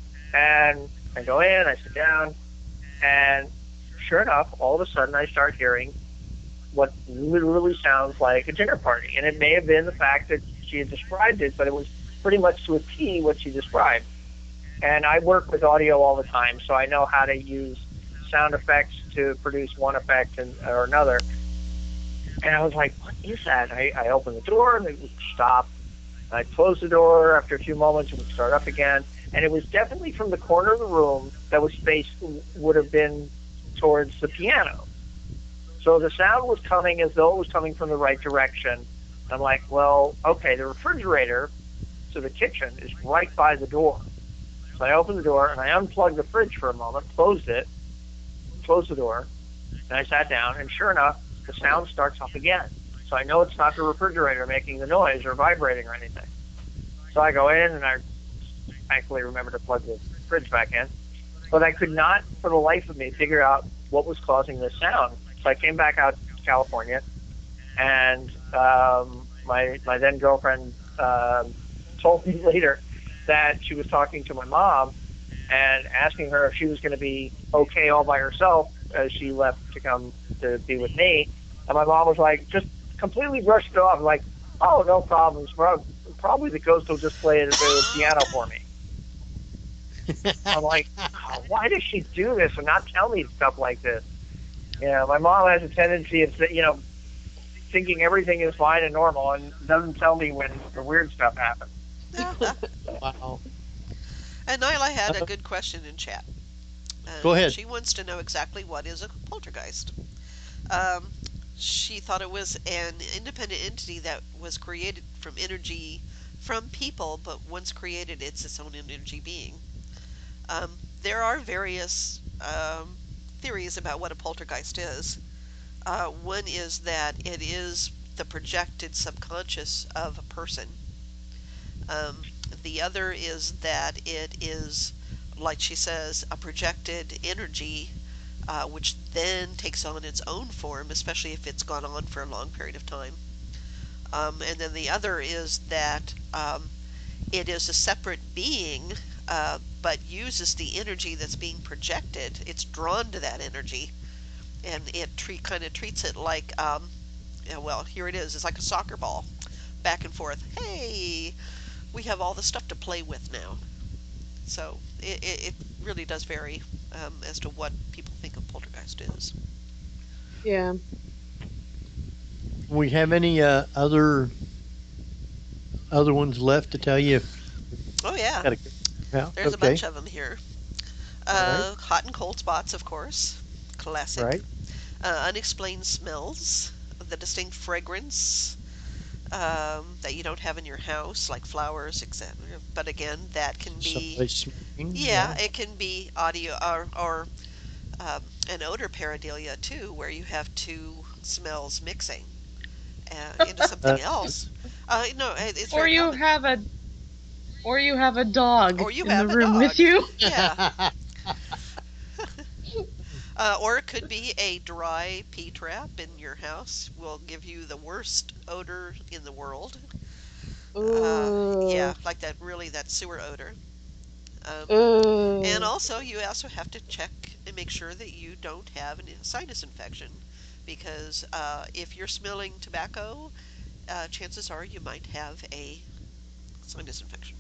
And I go in, I sit down, and sure enough, all of a sudden I start hearing what literally sounds like a dinner party. And it may have been the fact that she had described it, but it was pretty much to a T what she described. And I work with audio all the time, so I know how to use sound effects to produce one effect and, or another. And I was like, what is that? I, I opened the door, and it would stop. I closed the door. After a few moments, it would start up again. And it was definitely from the corner of the room that was faced, would have been towards the piano. So the sound was coming as though it was coming from the right direction. I'm like, well, okay, the refrigerator to the kitchen is right by the door. So I opened the door, and I unplugged the fridge for a moment, closed it, closed the door, and I sat down, and sure enough, the sound starts up again. So I know it's not the refrigerator making the noise or vibrating or anything. So I go in, and I thankfully remember to plug the fridge back in. But I could not, for the life of me, figure out what was causing this sound. So I came back out to California, and um, my my then girlfriend um, told me later that she was talking to my mom and asking her if she was going to be okay all by herself as she left to come to be with me. And my mom was like, just completely brushed it off, like, oh, no problems. Probably the ghost will just play the piano for me. I'm like, oh, why does she do this and not tell me stuff like this? You know, my mom has a tendency of, you know, thinking everything is fine and normal and doesn't tell me when the weird stuff happens. Wow. And Nyla had a good question in chat. Uh, Go ahead. She wants to know exactly what is a poltergeist. Um, she thought it was an independent entity that was created from energy from people, but once created, it's its own energy being. Um, there are various um, theories about what a poltergeist is. Uh, one is that it is the projected subconscious of a person. Um, the other is that it is, like she says, a projected energy, uh, which then takes on its own form, especially if it's gone on for a long period of time. Um, and then the other is that um, it is a separate being, uh, but uses the energy that's being projected. It's drawn to that energy, and it treat, kind of treats it like, um, yeah, well, here it is. It's like a soccer ball, back and forth. Hey, we have all the stuff to play with now. So it, it, it really does vary um, as to what people think a poltergeist is. Yeah. We have any uh, other other ones left to tell you? Oh, yeah. Gotta, yeah There's okay. a bunch of them here. Uh, right. Hot and cold spots, of course. Classic. Right. Uh, unexplained smells, the distinct fragrance um, that you don't have in your house, like flowers, et cetera. But again, that can be, Someplace smoking, yeah, yeah. it can be audio or, or um, an odor pareidolia too, where you have two smells mixing uh, into something Uh, else. Uh, no, it- it's Or very you common. have a, or you have a dog Or you in have the a room dog. with you. Yeah. Uh, or it could be a dry pea trap in your house. Will give you the worst odor in the world. Uh, yeah, like that really that sewer odor. Um, Ooh. and also, you also have to check and make sure that you don't have a sinus infection, because uh, if you're smelling tobacco, uh, chances are you might have a sinus infection.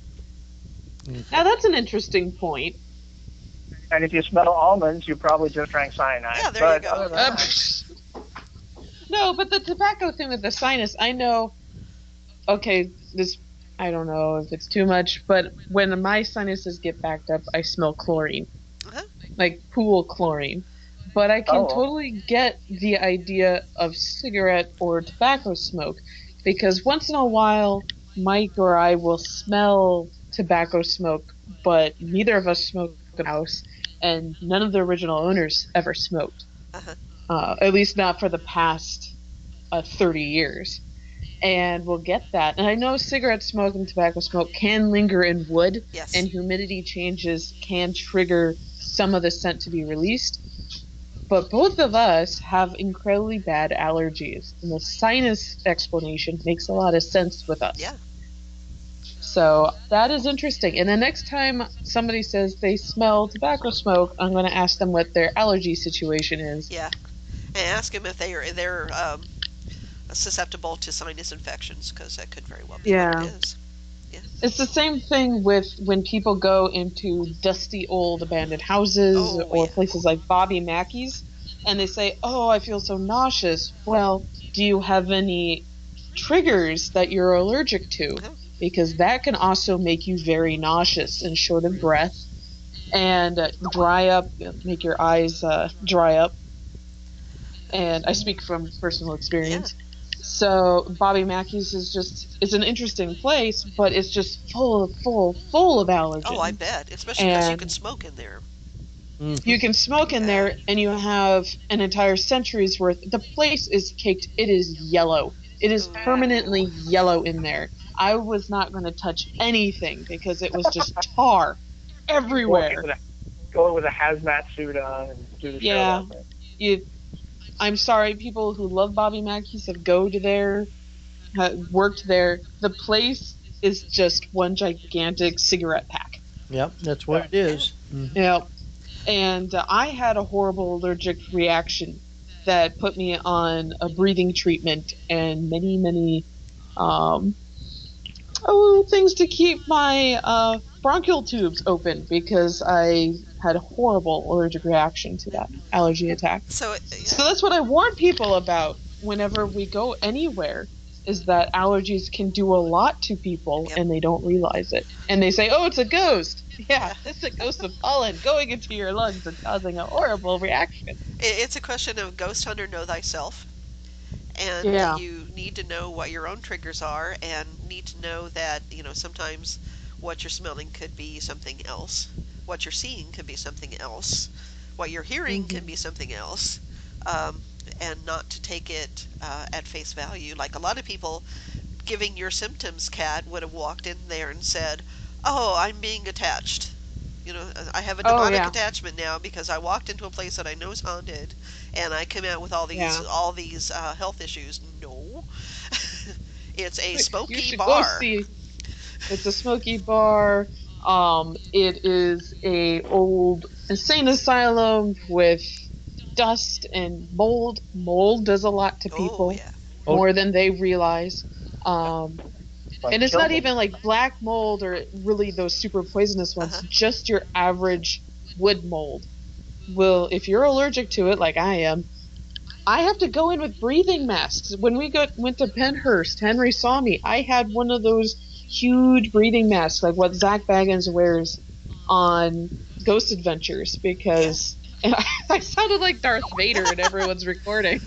Now that's an interesting point. And if you smell almonds, you probably just drank cyanide. Yeah, there but you go. Other than Uh, that, no, but the tobacco thing with the sinus, I know. Okay, this I don't know if it's too much, but when my sinuses get backed up, I smell chlorine, Uh-huh. like pool chlorine. But I can Oh. totally get the idea of cigarette or tobacco smoke, because once in a while, Mike or I will smell tobacco smoke, but neither of us smoke in the house, and none of the original owners ever smoked. Uh-huh. Uh, at least not for the past uh, thirty years. And we'll get that. And I know cigarette smoke and tobacco smoke can linger in wood, Yes. and humidity changes can trigger some of the scent to be released. But both of us have incredibly bad allergies, and the sinus explanation makes a lot of sense with us. Yeah. So that is interesting. And the next time somebody says they smell tobacco smoke, I'm going to ask them what their allergy situation is. Yeah. And ask them if they are they're um, susceptible to sinus infections, because that could very well be Yeah. what it is. Yeah. It's the same thing with when people go into dusty old abandoned houses Oh, or yeah. places like Bobby Mackey's, and they say, "Oh, I feel so nauseous." Well, do you have any triggers that you're allergic to? Uh-huh. Because that can also make you very nauseous and short of breath, and uh, dry up, make your eyes uh, dry up. And I speak from personal experience. So Bobby Mackey's is just, it's an interesting place, but it's just full, full, full of allergens. Oh, I bet. Especially because you And- can smoke in there. You can smoke in there, and you have an entire century's worth. The place is caked. It is yellow. It is permanently yellow in there. I was not going to touch anything because it was just tar going everywhere. with, a, going with a hazmat suit on and do the Yeah. show. That way. You, I'm sorry, people who love Bobby Mackey's have go to there, have worked there. The place is just one gigantic cigarette pack. Yep, that's what it is. Mhm. Yeah. And uh, I had a horrible allergic reaction that put me on a breathing treatment and many, many um, oh, things to keep my uh, bronchial tubes open because I had a horrible allergic reaction to that allergy attack. So, uh, So that's what I warn people about whenever we go anywhere, is that allergies can do a lot to people Yep. and they don't realize it. And they say, oh, it's a ghost. Yeah, it's a ghost of pollen going into your lungs and causing a horrible reaction. it- it's a question of ghost hunter know thyself. And Yeah. you need to know what your own triggers are, and need to know that, you know, sometimes what you're smelling could be something else. What you're seeing could be something else. What you're hearing mm-hmm. can be something else, um, and not to take it uh, at face value. Like a lot of people giving your symptoms, Kat, would have walked in there and said, "Oh, I'm being attached. You know, I have a demonic oh, yeah. attachment now because I walked into a place that I know is haunted, and I come out with all these yeah. all these uh, health issues." No, it's a smoky you should bar. Go see. It's a smoky bar. Um, it is a old insane asylum with dust and mold. Mold does a lot to people, oh, yeah. more than they realize. Um, like and it's not even like black mold or really those super poisonous ones. Uh-huh. Just your average wood mold will, if you're allergic to it, like I am, I have to go in with breathing masks. When we got went to Penhurst, Henry saw me. I had one of those huge breathing masks, like what Zach Baggins wears on Ghost Adventures, because and I, I sounded like Darth Vader and everyone's recording.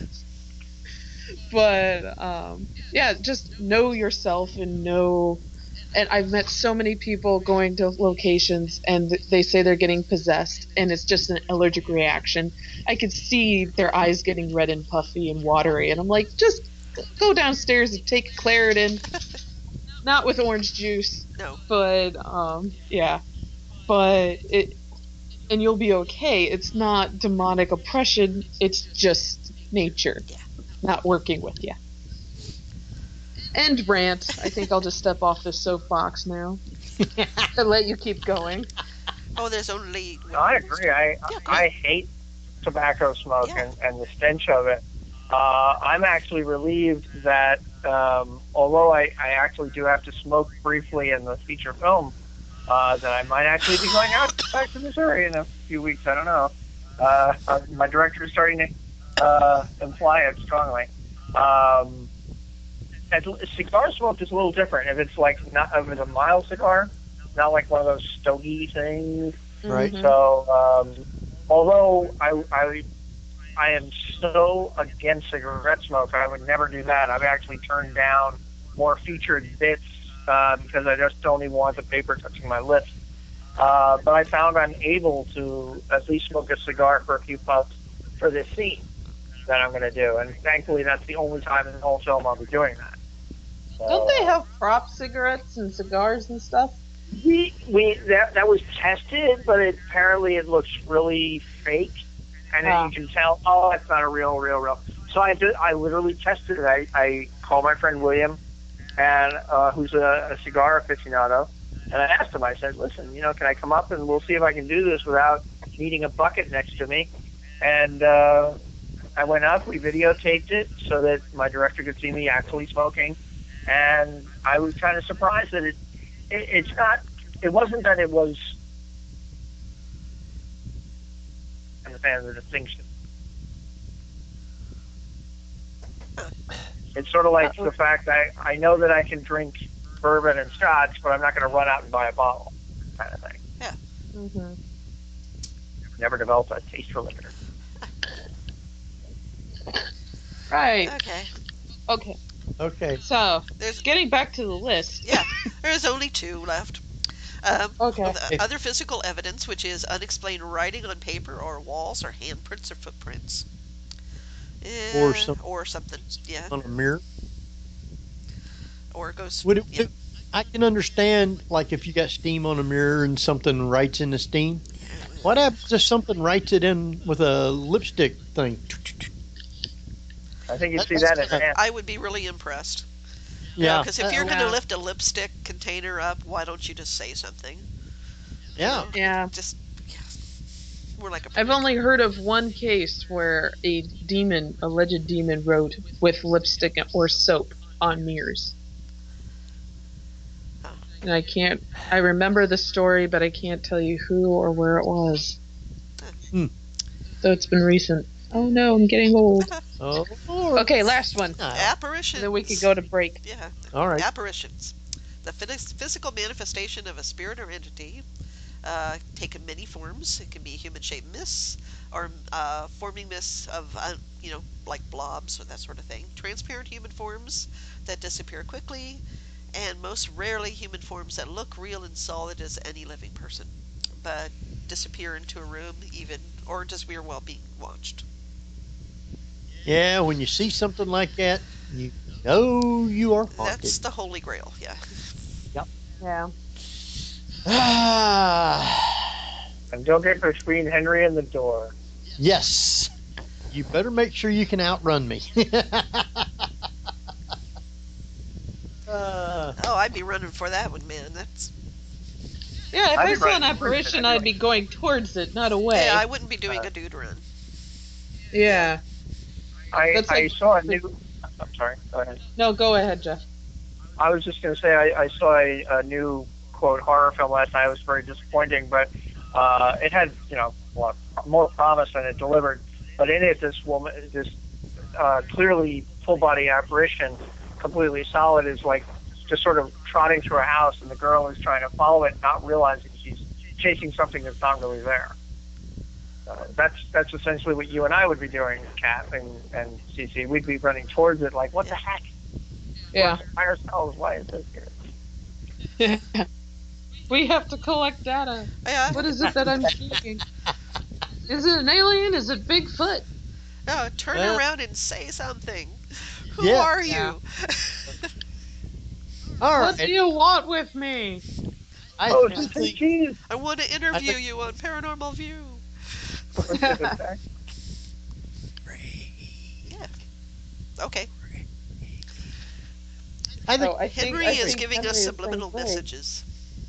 But um, yeah, just know yourself and know. And I've met so many people going to locations and they say they're getting possessed, and it's just an allergic reaction. I could see their eyes getting red and puffy and watery, and I'm like, just go downstairs and take Claritin. Not with orange juice. No. But um, yeah, but it, and you'll be okay. It's not demonic oppression. It's just nature. Yeah. Not working with you. End rant. I think I'll just step off this soapbox now and let you keep going. Oh, there's only. No, I agree. I yeah, I hate tobacco smoke yeah. and, and the stench of it. Uh, I'm actually relieved that um, although I, I actually do have to smoke briefly in the feature film, uh, that I might actually be going out back to Missouri in a few weeks. I don't know. Uh, uh, my director is starting to uh, imply it strongly. Um, As, cigar smoke is a little different. If it's like not if it's a mild cigar, not like one of those stogie things. Right. So, um, although I, I I am so against cigarette smoke, I would never do that. I've actually turned down more featured bits uh, because I just don't even want the paper touching my lips. Uh, but I found I'm able to at least smoke a cigar for a few puffs for this scene that I'm going to do, and thankfully that's the only time in the whole film I'll be doing that. Don't they have prop cigarettes and cigars and stuff? We we that that was tested, but it, apparently it looks really fake, and then Ah. you can tell, oh, it's not a real, real, real. So I did. I literally tested it. I, I called my friend William, and uh, who's a, a cigar aficionado, and I asked him. I said, listen, you know, can I come up and we'll see if I can do this without needing a bucket next to me? And uh, I went up. We videotaped it so that my director could see me actually smoking. And I was kind of surprised that it, it it's not, it wasn't that it was, I'm a fan of the distinction. It's sort of like the fact that I, I know that I can drink bourbon and scotch, but I'm not going to run out and buy a bottle, kind of thing. Yeah. Mm-hmm. Never developed a taste for liquor. Right. Okay. Okay. Okay. So, There's getting back to the list. yeah. There's only two left. Um, Okay. the Other physical evidence, which is unexplained writing on paper or walls or handprints or footprints. Eh, Or some- or something. Yeah. On a mirror. Or it goes. Would it, yeah. I can understand, like, if you got steam on a mirror and something writes in the steam. What happens if something writes it in with a lipstick thing? I think you see That's that in kinda- hand. I would be really impressed. Yeah. Because if you're Uh, going to yeah. lift a lipstick container up, why don't you just say something? Yeah. Yeah. Just, yeah. We're like a. I've only heard of one case where a demon, alleged demon, wrote with lipstick or soap on mirrors. Oh. And I can't, I remember the story, but I can't tell you who or where it was. Hmm. So it's been recent. Oh no, I'm getting old. Oh. Okay, last one. Apparitions. Then we could go to break. Yeah. All right. Apparitions. The phys- physical manifestation of a spirit or entity, uh, taken many forms. It can be human-shaped mists, or uh, forming mists of, uh, you know, like blobs or that sort of thing. Transparent human forms that disappear quickly, and most rarely human forms that look real and solid as any living person. But disappear into a room, even, or just we are well being watched. Yeah, when you see something like that, you know you are haunted. That's the holy grail, yeah. Yep. Yeah. Ah, And don't get between Henry and the door. yes. You better make sure you can outrun me. uh, Oh, I'd be running for that one, man. That's Yeah, if I'd I be saw an running towards it apparition, anyway. I'd be going towards it, not away. yeah. I wouldn't be doing Uh, a dude run. Yeah. I That's I like- saw a new. I'm sorry. Go ahead. No, go ahead, Jeff. I was just going to say I, I saw a, a new quote horror film last night. It was very disappointing, but uh, it had you know a lot more promise than it delivered. But in it, this woman, this uh, clearly full body apparition, completely solid, is like just sort of trotting through a house, and the girl is trying to follow it, not realizing she's chasing something that's not really there. Uh, that's that's essentially what you and I would be doing, Kat and, and Cece. We'd be running towards it, like, what the heck? Yeah. By ourselves, why is this here? We have to collect data. Yeah. What is it that I'm seeing? Is it an alien? Is it Bigfoot? No, turn Well- around and say something. Who Yeah. are you? Yeah. all What do right. you want with me? I, Oh, I it's just think, cheese. I want to interview think- you on Paranormal View. Yeah. Okay. I think Oh, I think, Henry I is think giving Henry us is subliminal saying, "Wait, messages.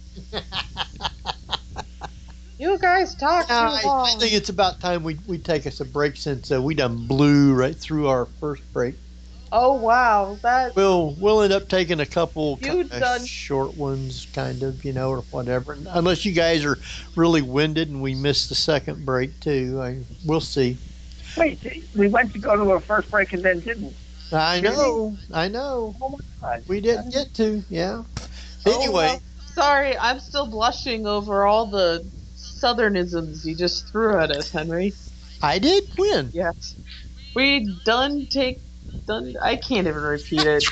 You guys talk too Uh, I, long. I think it's about time we, we take us a break since uh, we done blew right through our first break. Oh wow, that We'll we'll end up taking a couple You kinda done- short ones, kind of, you know, or whatever. Unless you guys are really winded and we missed the second break too. I, we'll see. Wait, we went to go to a first break and then didn't. I Really? know, I know. Oh my God. We didn't get to, yeah. Oh, Anyway, well, sorry, I'm still blushing over all the southernisms you just threw at us, Henry. I did win. Yes. We done take done I can't even repeat it.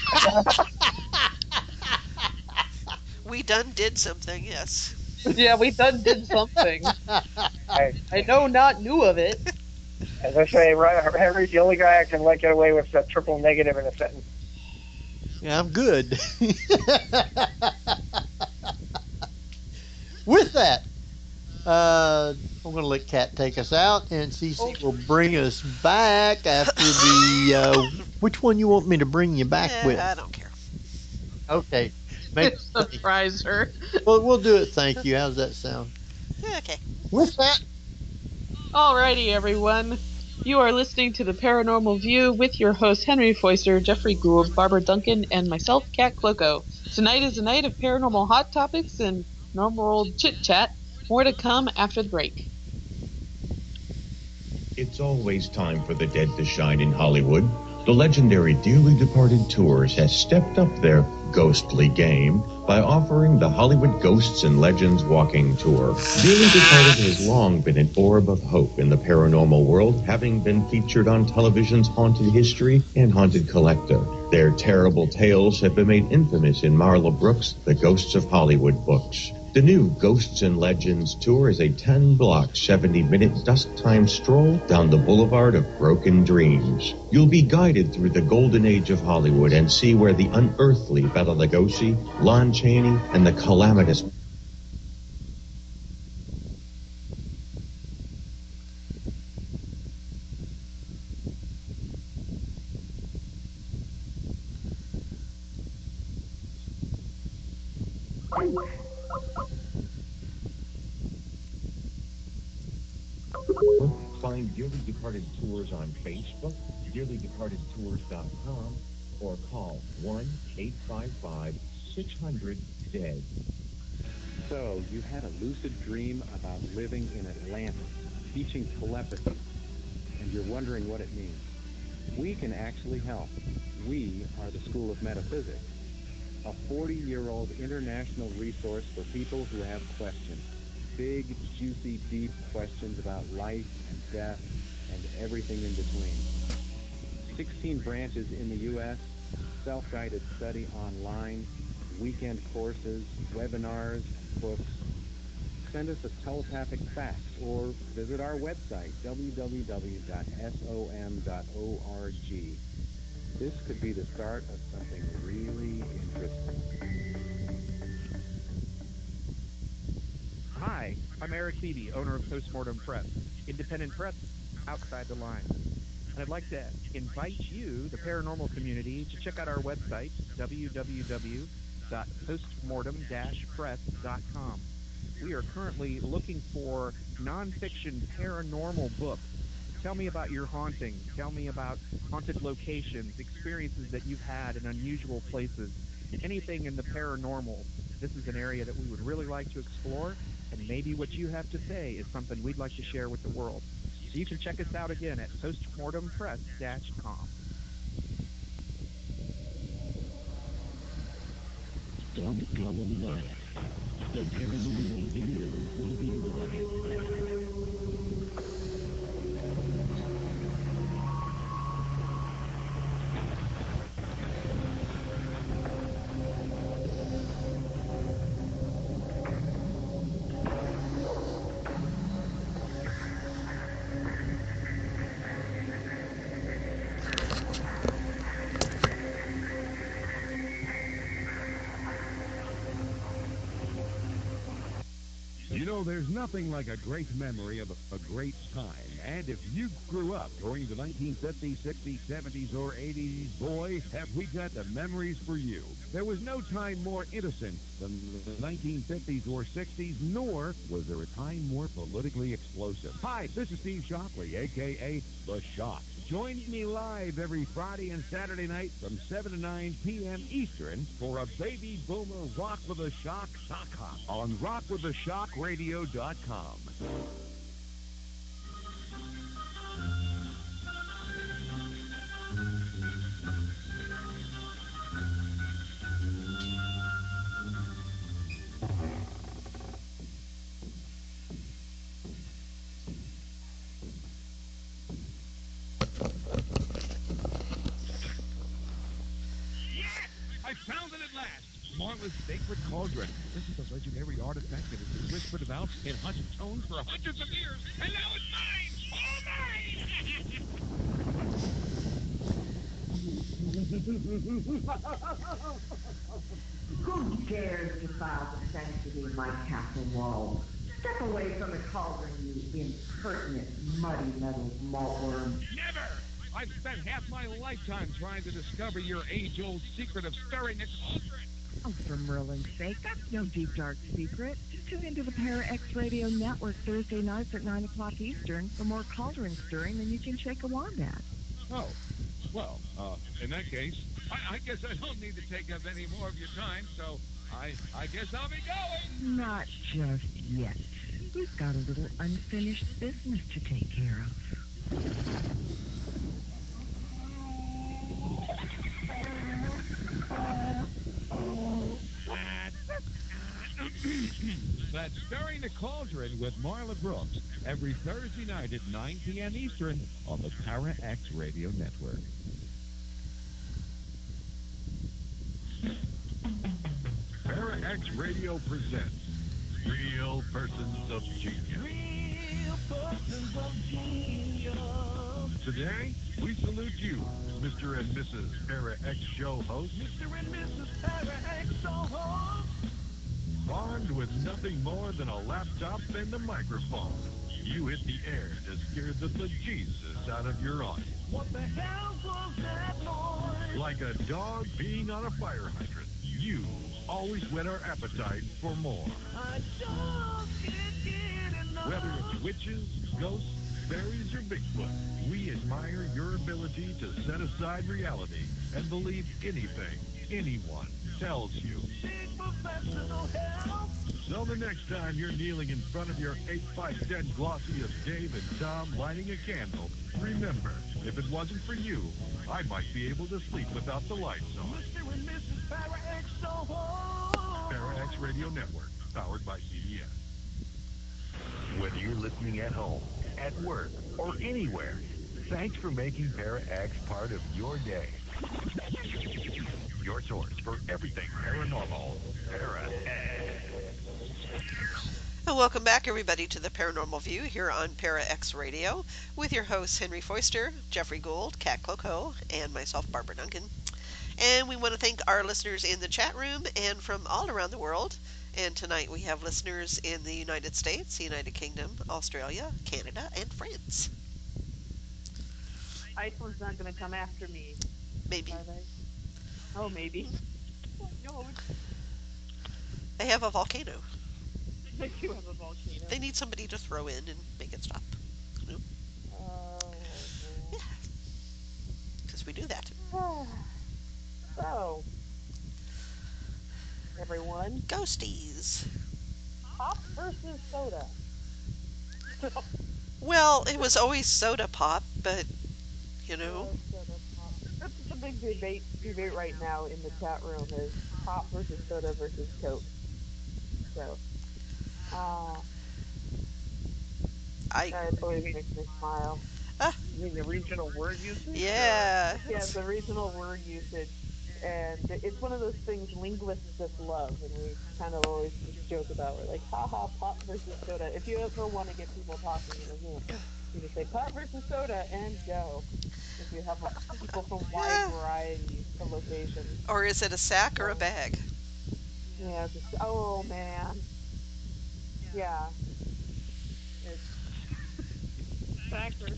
We done did something, yes. Yeah, we done did something. I, I know not knew of it. as I say, right, Henry's the only guy I can let get away with a triple negative in a sentence. Yeah, I'm good. With that, uh, I'm going to let Kat take us out, and Cece will bring us back after the. Uh, which one you want me to bring you back Eh, with? I don't care. Okay, make, Surprise her. well, we'll do it. Thank you. How's that sound? Eh, Okay. With that, Alrighty, everyone. You are listening to the Paranormal View with your hosts Henry Foister, Jeffrey Gould, Barbara Duncan, and myself, Kat Cloco. Tonight is a night of paranormal hot topics and normal old chit chat. More to come after the break. It's always time for the dead to shine in Hollywood. The legendary Dearly Departed Tours has stepped up their ghostly game by offering the Hollywood Ghosts and Legends Walking Tour. Dearly Departed has long been an orb of hope in the paranormal world, having been featured on television's Haunted History and Haunted Collector. Their terrible tales have been made infamous in Marla Brooks' The Ghosts of Hollywood books. The new Ghosts and Legends Tour is a ten-block, seventy-minute dusk-time stroll down the boulevard of broken dreams. You'll be guided through the golden age of Hollywood and see where the unearthly Bela Lugosi, Lon Chaney, and the calamitous Find Dearly Departed Tours on Facebook, dearly departed tours dot com, or call one eight five five, six hundred, D E A D. So, you had a lucid dream about living in Atlantis, teaching telepathy, and you're wondering what it means. We can actually help. We are the School of Metaphysics, a forty-year-old international resource for people who have questions. Big, juicy, deep questions about life and death and everything in between. sixteen branches in the U S, self-guided study online, weekend courses, webinars, books. send us a telepathic fax or visit our website, w w w dot som dot org. This could be the start of something really interesting. Hi, I'm Eric Beebe, owner of Postmortem Press, independent press outside the lines. And I'd like to invite you, the paranormal community, to check out our website, w w w dot postmortem dash press dot com. We are currently looking for nonfiction paranormal books. Tell me about your hauntings. Tell me about haunted locations, experiences that you've had in unusual places, anything in the paranormal. This is an area that we would really like to explore, and maybe what you have to say is something we'd like to share with the world. So you can check us out again at postmortem press dot com. Don't go away. The Paranormal Video will be right You know, there's nothing like a great memory of a, a great time. And if you grew up during the nineteen fifties, sixties, seventies, or eighties, boy, have we got the memories for you. There was no time more innocent than the nineteen fifties or sixties, nor was there a time more politically explosive. Hi, this is Steve Shockley, a k a. The Shock. Join me live every Friday and Saturday night from seven to nine p.m. Eastern for a Baby Boomer Rock with a Shock sock hop on rock with the shock radio dot com. I found it at last! Marla's Sacred Cauldron. This is a legendary artifact that has been whispered about in hushed tones for hundreds of years, and now it's mine! All mine! Who dares defile the sanctity of my castle walls? Step away from the cauldron, you impertinent, muddy-meddled maltworm. Never! I've spent half my lifetime trying to discover your age-old secret of stirring the cauldron. Oh, for Merlin's sake, that's no deep, dark secret. Just tune into the Para X Radio Network Thursday nights at nine o'clock Eastern for more cauldron stirring than you can shake a wand at. Oh, well, uh, in that case, I, I guess I don't need to take up any more of your time, so I, I guess I'll be going. Not just yet. We've got a little unfinished business to take care of. That's Stirring the Cauldron with Marla Brooks every Thursday night at nine p.m. Eastern on the Para X Radio Network. Para X Radio presents Real Persons of Genius. Real Persons of Genius. Today, we salute you, Mister and Missus Para X Show host. Mister and Missus Para X Show host. Armed with nothing more than a laptop and a microphone, you hit the air to scare the bejesus out of your audience. What the hell was that noise? Like a dog peeing on a fire hydrant, you always whet our appetite for more. I just can't get enough. Whether it's witches, ghosts, fairies, or Bigfoot, we admire your ability to set aside reality and believe anything anyone tells you. Professional help. So the next time you're kneeling in front of your eight by ten glossy of Dave and Tom lighting a candle, remember, if it wasn't for you, I might be able to sleep without the lights on. Mister and Missus Para X Para X Radio Network, powered by C B S. Whether you're listening at home, at work, or anywhere, thanks for making Para X part of your day. Your source for everything paranormal, Para X. Welcome back, everybody, to the Paranormal View here on Para X Radio with your hosts Henry Foister, Jeffrey Gould, Kat Cloco, and myself, Barbara Duncan. And we want to thank our listeners in the chat room and from all around the world. And tonight we have listeners in the United States, the United Kingdom, Australia, Canada, and France. Iceland's not going to come after me. Maybe. Oh, maybe. No. They have a volcano. They do have a volcano. They need somebody to throw in and make it stop. No? Oh. Yeah. Because we do that. So, everyone. Ghosties. Pop versus soda. Well, it was always soda pop, but, you know. Soda pop. That's the big debate, debate right now in the chat room is pop versus soda versus Coke. So, uh, I, that always makes me smile. Ah. You mean the regional word usage? Yeah. Yeah, the regional word usage. And it's one of those things linguists just love, and we kind of always just joke about. We're like, haha, pop versus soda. If you ever want to get people talking in a room, you just say pop versus soda and go. If you have people from wide varieties of locations. Or is it a sack or a bag? Yeah, just, oh man. Yeah. It's sack versus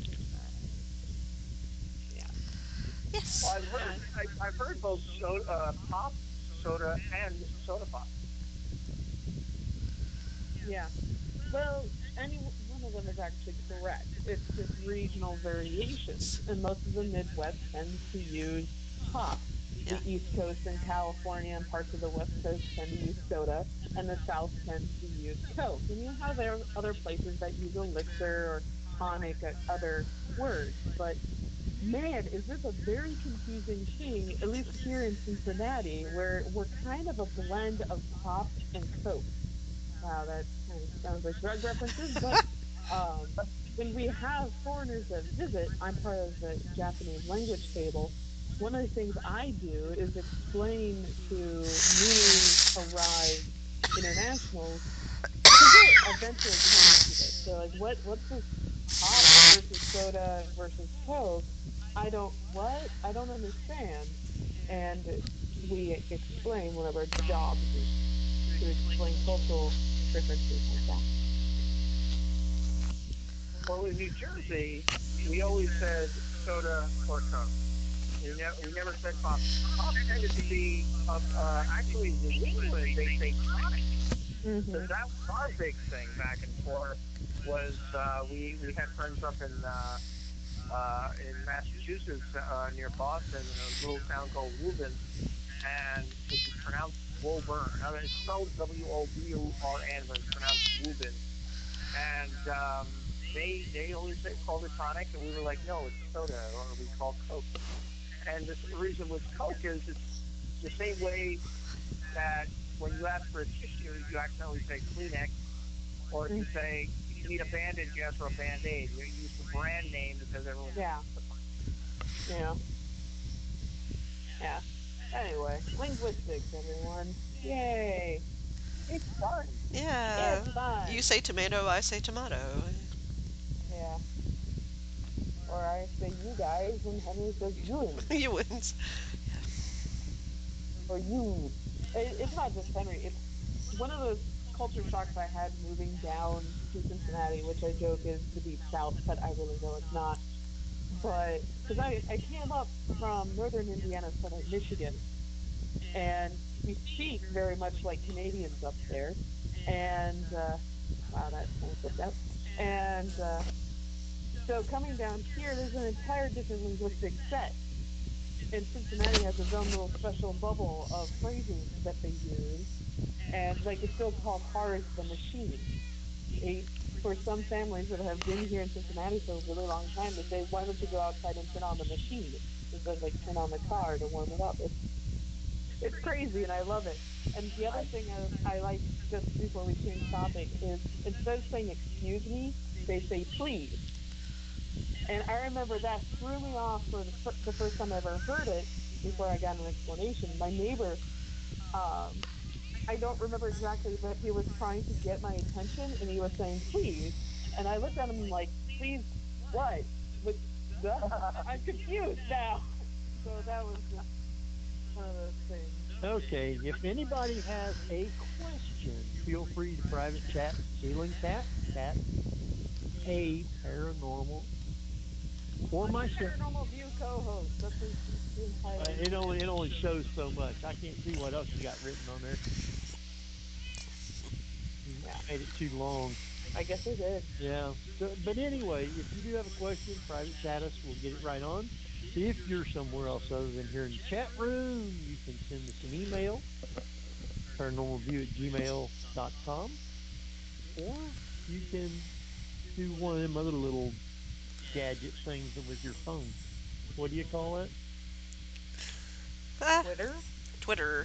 Yes. Well, I've heard, I, I've heard both soda, uh, pop, soda, and soda pop. Yeah. Well, any one of them is actually correct. It's just regional variations, and most of the Midwest tends to use pop. Yeah. The East Coast and California and parts of the West Coast tend to use soda, and the South tends to use Coke. And you have there other places that use elixir or tonic or other words, but man, is this a very confusing thing, at least here in Cincinnati, where we're kind of a blend of pop and Coke. Wow, that kind of sounds like drug references, but um, when we have foreigners that visit, I'm part of the Japanese language table. One of the things I do is explain to newly arrived internationals to eventually come to this. So, like, what what's this pop versus soda versus Coke? I don't, what? I don't understand. And we explain one of our jobs is to explain cultural differences like that. Well, in New Jersey, we always said soda or Coke. We never, we never said pop. Pop tended to be, uh, uh, actually, in New England, they say tonic. Mm-hmm. So that was our big thing back and forth, was uh, we, we had friends up in... Uh, Uh, in Massachusetts, uh, near Boston, in a little town called Woburn, and which is pronounced Woburn. I mean, it's spelled W O B U R N, but it's pronounced Woburn. And um, they they always say, called it tonic, and we were like, no, it's soda, or we call Coke. And the reason with Coke is it's the same way that when you ask for a tissue, you accidentally say Kleenex, or if you say, you need a bandage, you ask for a Band-Aid. You use the brand name because everyone... Yeah. Yeah. Yeah. Anyway, linguistics, everyone. Yay. It's fun. Yeah. It's fun. You say tomato, I say tomato. Yeah. Or I say you guys, and Henry says you. You wouldn't. Or you. It, it's not just Henry. It's one of those culture shocks I had moving down to Cincinnati, which I joke is the deep south, but I really know it's not. But, because I, I came up from northern Indiana, southern Michigan, and we speak very much like Canadians up there, and, uh, wow, that kind of flipped out. And, uh, so coming down here, there's an entire different linguistic set. And Cincinnati has its own little special bubble of phrasing that they use. And like they still call cars the machine. They, for some families that have been here in Cincinnati for a really long time, they say, why don't you go outside and turn on the machine instead of like turn on the car to warm it up? It's, it's crazy, and I love it. And the other thing I, I like, just before we change topic, is instead of saying excuse me, they say please. And I remember that threw me off for the, fir- the first time I ever heard it before I got an explanation. My neighbor um, I don't remember exactly, but he was trying to get my attention, and he was saying, please. And I looked at him like, please, what? What? I'm confused now. So that was just one of those things. Okay, if anybody has a question, feel free to private chat Ceiling Cat, Cat, a Paranormal, or myself. Paranormal View co-host. That's his, his Uh, title. it only it only shows so much. I can't see what else you got written on there. You Yeah. made it too long. I guess it is. Yeah. So, but anyway, if you do have a question, private chat us. We'll get it right on. If you're somewhere else other than here in the chat room, you can send us an email, paranormalview at gmail dot com, or you can do one of them other little gadget things with your phone. What do you call it? Ah, Twitter? Twitter.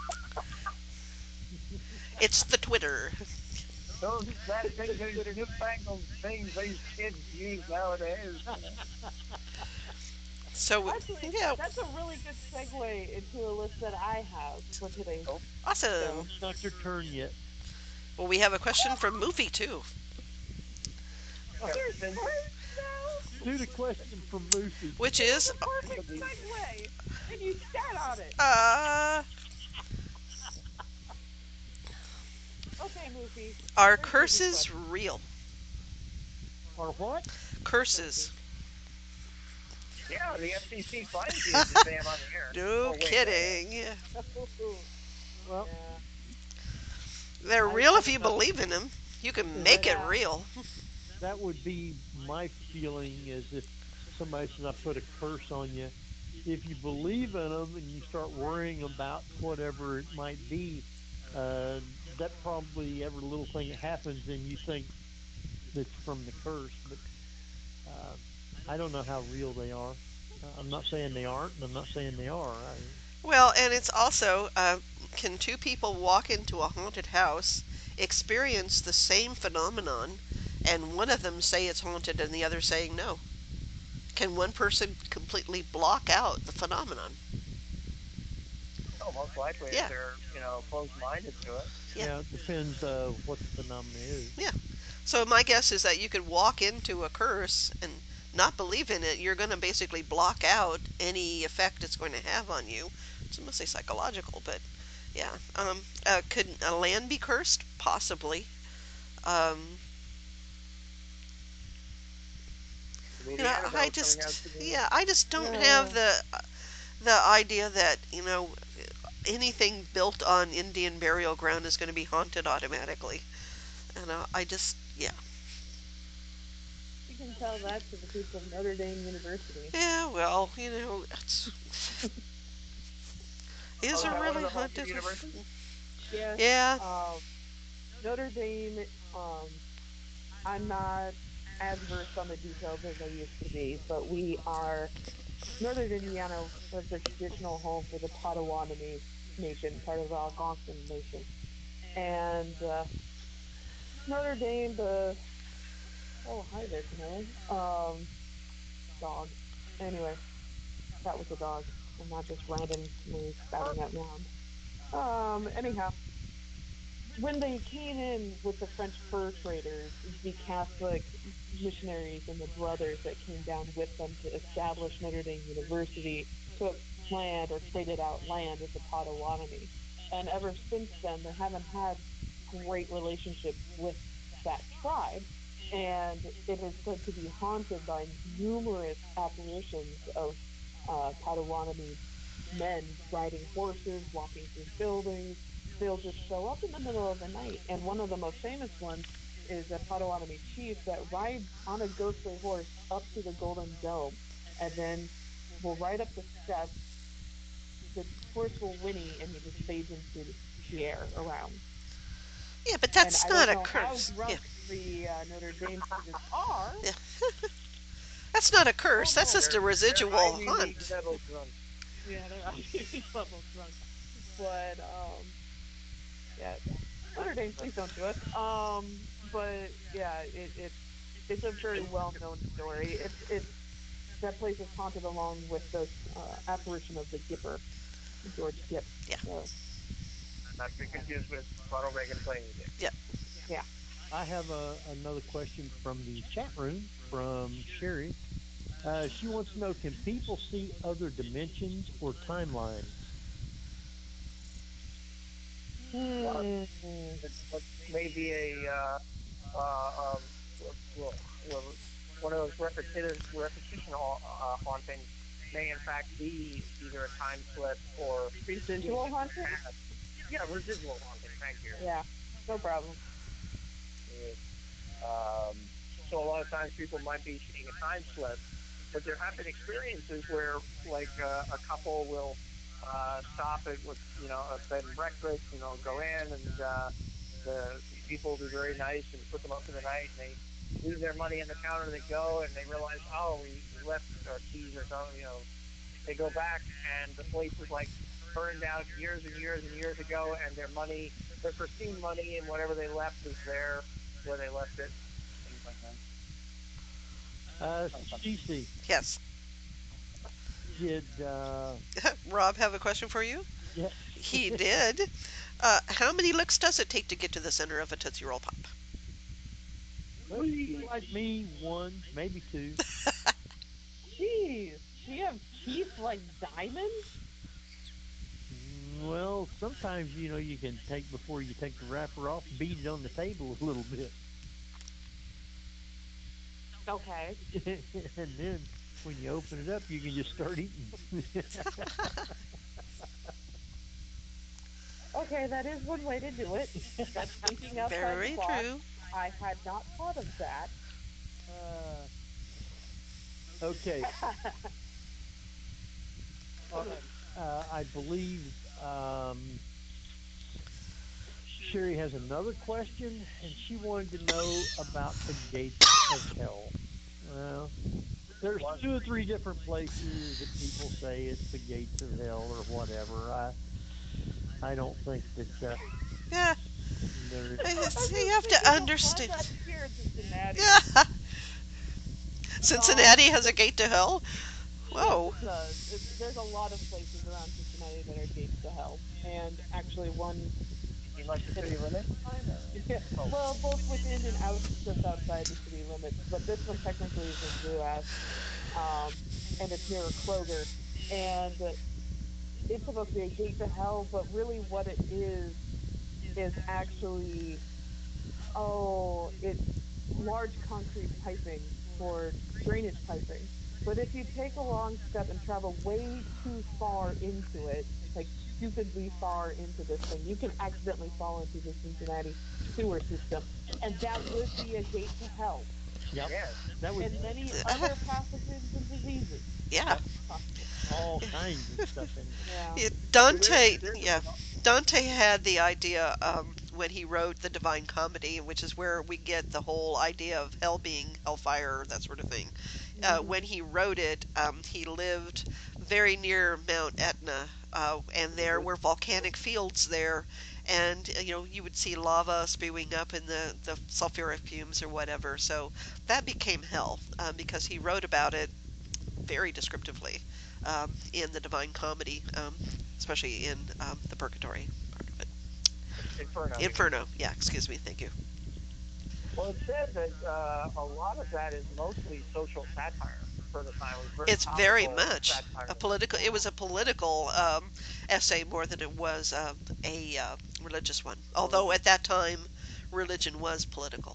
It's the Twitter. Those that thing, those newfangled things these kids use nowadays. So, Actually, yeah, that's a really good segue into a list that I have for today. awesome. So, It's not your turn yet. Well, we have a question from Moofy, too. there's first now? Do the question from Moofy. Which is, Perfect segue! And you sat on it! uh, Okay, Moofy. are Here's Moofy's curses question. real? Or what? Curses. Yeah, the F C C finds you if you say I'm on the air. No Oh, wait, kidding. Well, They're I- real I if you don't know. believe in them. You can Is make it that- real. That would be my feeling is if somebody says I put a curse on you, if you believe in them and you start worrying about whatever it might be, uh, that probably every little thing that happens and you think that's from the curse. But uh, I don't know how real they are. Uh, I'm not saying they aren't, and I'm not saying they are. I, Well, and it's also, uh, can two people walk into a haunted house, experience the same phenomenon, and one of them say it's haunted and the other saying no? Can one person completely block out the phenomenon? Oh, most likely Yeah. if they're, you know, closed-minded to it. Yeah. yeah, it depends uh, what the phenomenon is. Yeah. So my guess is that you could walk into a curse and not believe in it. You're going to basically block out any effect it's going to have on you. It's mostly psychological, but yeah. Um, uh, could a land be cursed? Possibly. Um, I mean, you know, Annabelle I coming just, out to the- yeah, I just don't Yeah. have the the idea that you know anything built on Indian burial ground is going to be haunted automatically. And uh, I just, yeah. You can tell that to the people of Notre Dame University. Yeah, well, you know, it's. Is Oh, there that one really of the haunted haunted? universities? Yeah. Yeah. Um, Notre Dame, um, I'm not as versed on the details as I used to be, but we are, Northern Indiana was the traditional home for the Potawatomi Nation, part of the Algonquin Nation. And uh, Notre Dame, the, oh, hi there, Camilla. Um, dog. Anyway, that was a dog, and not just randomly spouting out loud. Um, anyhow, when they came in with the French fur traders, the Catholic missionaries and the brothers that came down with them to establish Notre Dame University took land or traded out land with the Potawatomi. And ever since then, they haven't had great relationships with that tribe. And it is said to be haunted by numerous apparitions of uh, Potawatomi men riding horses, walking through buildings. They'll just show up in the middle of the night. And one of the most famous ones is a Potawatomi chief that rides on a ghostly horse up to the Golden Dome and then will ride up the steps. The horse will whinny and he just fades into the air around. Yeah, but that's and I not don't a know curse. how drunk the uh, Notre Dame students are. Yeah. That's not a curse. Oh, That's no, just a They're residual Ivy hunt. League level drunk. Yeah, they're Ivy level drunk. But um, yeah, Notre Dame, please don't do it. Um, but yeah, it, it it's a very well known story. It's it's that place is haunted along with the uh, apparition of the Gipper, George Gipp. Yeah. So, Not to be confused with Ronald Reagan playing the game. Yeah. Yeah. I have a, another question from the chat room from Sherry. Uh, she wants to know, can people see other dimensions or timelines? Hmm. Maybe a uh, uh, um, well, well, one of those repetitive repetition ha- uh, hauntings may in fact be either a time slip or Residual haunting? Yeah, residual haunting. Thank you. Yeah, no problem. Um, so a lot of times people might be seeing a time slip, but there have been experiences where, like, uh, a couple will uh, stop it with, you know, a bed and breakfast, you know, go in and uh, the people will be very nice and put them up for the night, and they leave their money on the counter, they go, and they realize, oh, we, we left our keys or something, you know. They go back, and the place is, like, burned out years and years and years ago, and their money, their pristine money and whatever they left is there where they left it. Things like that. Uh, Cece. Yes. Did uh, Rob have a question for you? Yeah. He did. Uh, how many licks does it take to get to the center of a Tootsie Roll Pop? Like me, one, maybe two. Jeez, do you have teeth like diamonds? Well, sometimes, you know, you can take, before you take the wrapper off, beat it on the table a little bit. Okay. And then when you open it up, you can just start eating. Okay, that is one way to do it. That's thinking outside Very the box. true. I had not thought of that. Uh, okay. Uh, uh, I believe um, Sherry has another question, and she wanted to know about the gates of hell. Well, there's two or three different places that people say it's the gates of hell or whatever. I I don't think that. Uh, yeah. There is. You have to understand. Here in Cincinnati. Yeah. Cincinnati has a gate to hell. Whoa. Yes, it does. It, there's a lot of places around Cincinnati that are gates to hell, and actually one. You like the city limits? Yeah. Well, both within and out, just outside the city limits. But this one technically is in the U S, um, and it's near a Kroger, and it's supposed to be a gate to hell. But really, what it is is actually, oh, it's large concrete piping for drainage piping. But if you take a long step and travel way too far into it, like stupidly far into this thing, you can accidentally fall into the Cincinnati sewer system. And that would be a gate to hell. Yep. That would, and many other pathogens and diseases. Yeah. All kinds of stuff in there. Yeah. Dante, yeah. Dante had the idea um, when he wrote the Divine Comedy, which is where we get the whole idea of hell being hellfire, that sort of thing. Uh, when he wrote it, um, he lived very near Mount Etna, uh, and there were volcanic fields there, and you know you would see lava spewing up in the, the sulfuric fumes or whatever. So that became hell um, because he wrote about it very descriptively um, in the Divine Comedy, um, especially in um, the Purgatory part of it. Inferno. Inferno, yeah, excuse me, thank you. Well, it said that uh, a lot of that is mostly social satire for the time. It very it's very much satire. a political. It was a political um, essay more than it was um, a uh, religious one. Although at that time, religion was political.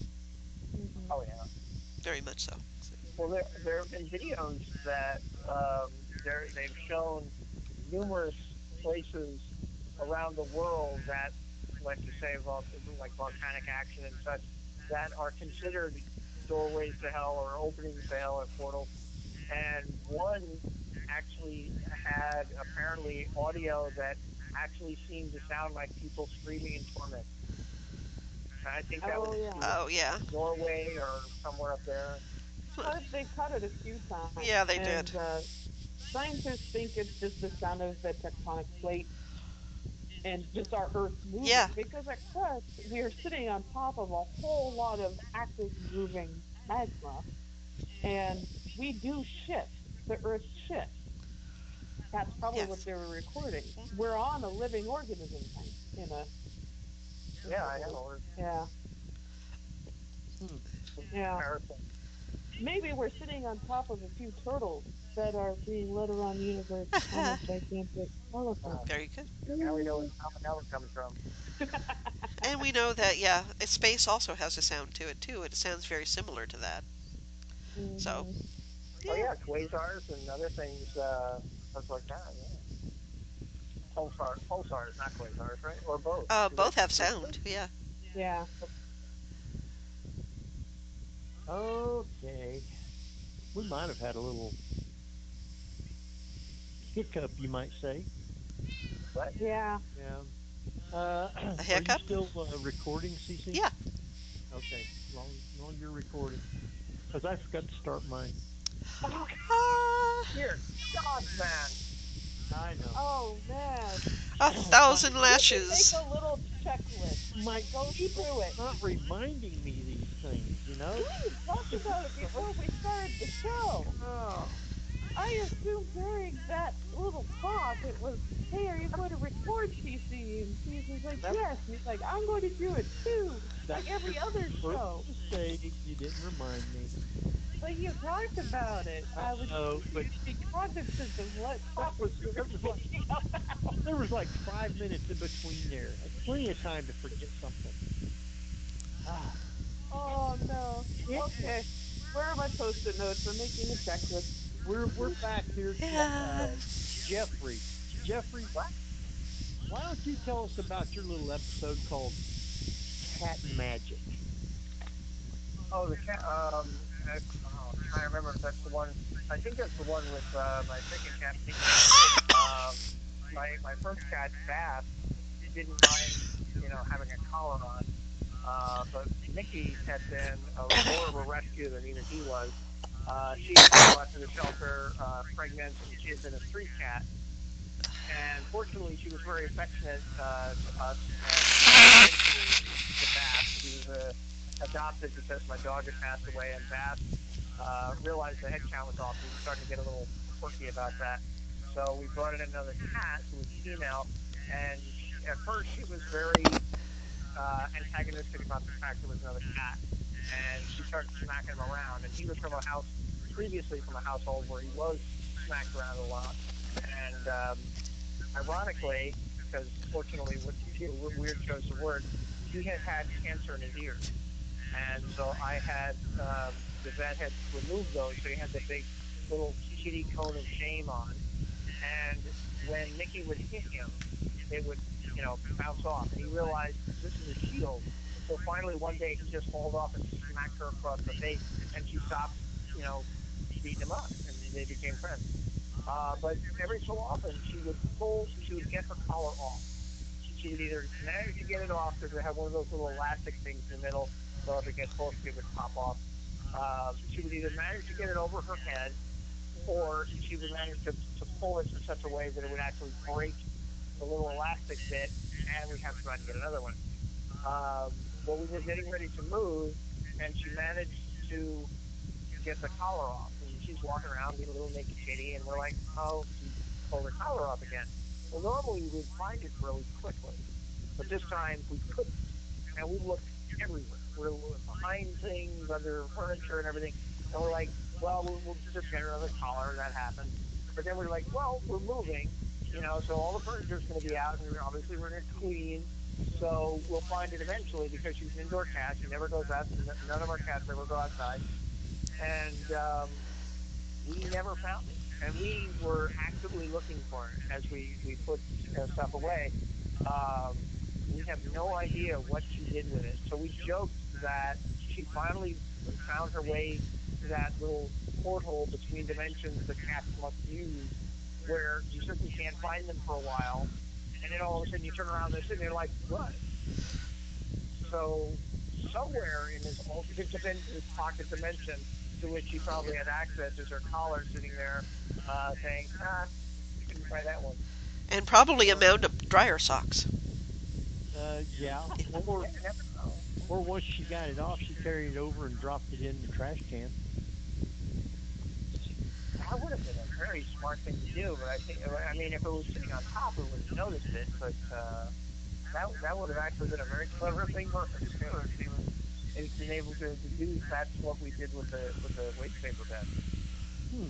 Oh yeah, very much so. Well, there there have been videos that um, they've shown numerous places around the world that, like you say, like volcanic action and such, that are considered doorways to hell or openings to hell or portals. And one actually had apparently audio that actually seemed to sound like people screaming in torment. And I think that oh, was yeah. Oh, yeah. Norway or somewhere up there. But they cut it a few times. Yeah, they and, did. Uh, scientists think it's just the sound of the tectonic plate and just our Earth moving. Yeah. Because at crust, we are sitting on top of a whole lot of active moving magma, and we do shift. The Earth shifts. That's probably Yes. what they were recording. We're on a living organism in a. Yeah, I know. Yeah. Hmm. Yeah. Maybe we're sitting on top of a few turtles that are being led around the universe on a gigantic elephant. Very good. Now we know where salmonella comes from. And we know that, yeah, space also has a sound to it, too. It sounds very similar to that. Mm-hmm. So, yeah. Oh, yeah, quasars and other things, uh, stuff like that, yeah. Pulsar, pulsars, not quasars, right? Or both. Uh, both have sound, yeah. Yeah. Okay. We might have had a little hiccup, you might say. What? Yeah. Yeah. Uh, a hiccup? Are you still uh, recording, Cece? Yeah. Okay. Long, long you're recording. Because I forgot to start mine. Oh, here, God, man. I know. Oh, man. A thousand lashes. Make a little checklist. My Go through it. Not reminding me these things, you know? We talked about it before we started the show. Oh. I assumed during that little pause it was, hey, are you going to record C C? And C C's like, yes. And he's like, I'm going to do it too. Like every other show. Mistake. You didn't remind me. But you talked about it. I, I was know, but be cognizant of what that was, you were thinking about. There was like five minutes in between there. Plenty of time to forget something. Ah. Oh no. Okay. Where are my post-it notes? I'm making a checklist. We're we're back here. Yeah. Uh, Jeffrey. Jeffrey, what? Why don't you tell us about your little episode called Cat Magic? Oh, the cat. Um, I, oh, I'm trying to remember if that's the one. I think that's the one with uh, my second cat. Um, my my first cat, Bass, didn't mind, you know, having a collar on. Uh, but Mickey had been a more of a rescue than even he was. Uh, she was brought to the shelter, uh, pregnant, and she had been a street cat. And fortunately, she was very affectionate uh, to us and to, to Bass. She was uh, adopted because my dog had passed away, and Bass uh, realized the head count was off. He was starting to get a little quirky about that. So we brought in another cat who was female, and she, at first she was very uh, antagonistic about the fact there was another cat. And she started smacking him around. And he was from a house, previously from a household where he was smacked around a lot. And um, ironically, because fortunately, what weird chose the word, he had had cancer in his ears. And so I had, um, the vet had removed those, so he had the big little kitty cone of shame on. And when Mickey would hit him, it would, you know, bounce off. And he realized this is a shield. So finally, one day, he just hauled off and smacked her across the face, and she stopped, you know, beating him up, and they became friends. Uh, but every so often, she would pull, she would get her collar off. She would either manage to get it off, because they have one of those little elastic things in the middle, so if it gets close, it would pop off. Uh, she would either manage to get it over her head, or she would manage to, to pull it in such a way that it would actually break the little elastic bit, and we'd have to try to get another one. Um, well, we were getting ready to move, and she managed to get the collar off. And she's walking around being a little naked kitty, and we're like, oh, she pulled her collar off again. Well, normally we'd find it really quickly, but this time we couldn't. And we looked everywhere. We were behind things, under furniture and everything. And we're like, well, we'll, we'll just get another collar, and that happened. But then we're like, well, we're moving, you know, so all the furniture's going to be out, and obviously we're going to clean. So we'll find it eventually, because she's an indoor cat. She never goes out. None of our cats ever go outside. And um, we never found it. And we were actively looking for it as we, we put uh, stuff away. Um, we have no idea what she did with it. So we joked that she finally found her way to that little porthole between dimensions the cats must use, where you simply can't find them for a while. And then all of a sudden you turn around and they're sitting there like, what? So somewhere in this alternate dimension, this pocket dimension, to which she probably had access, is her collar sitting there uh, saying, ah, you can try that one. And probably a mound of dryer socks. Uh, yeah. Or, or once she got it off, she carried it over and dropped it in the trash can. That would have been a very smart thing to do. But I think, I mean, if it was sitting on top, we would have noticed it. But uh, that that would have actually been a very clever thing for us to do. If he was, if he'd been able to deduce that's what we did with the with the waste paper bin. Hmm.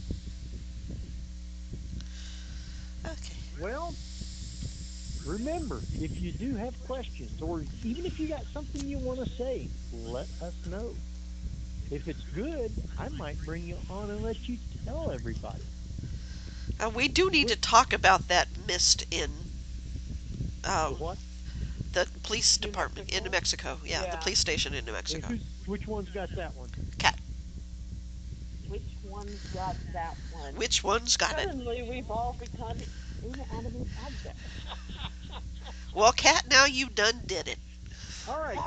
Okay. Well, remember, if you do have questions, or even if you got something you want to say, let us know. If it's good, I might bring you on and let you tell everybody. Uh, we do need to talk about that mist in um, The what? the police department in New Mexico. Yeah, Yeah. the police station in New And Mexico. who's, which one's got that one? Cat. Which one's got that one? Which one's got it? Suddenly, we've all become inanimate objects. Well, Cat, now you done did it. All right.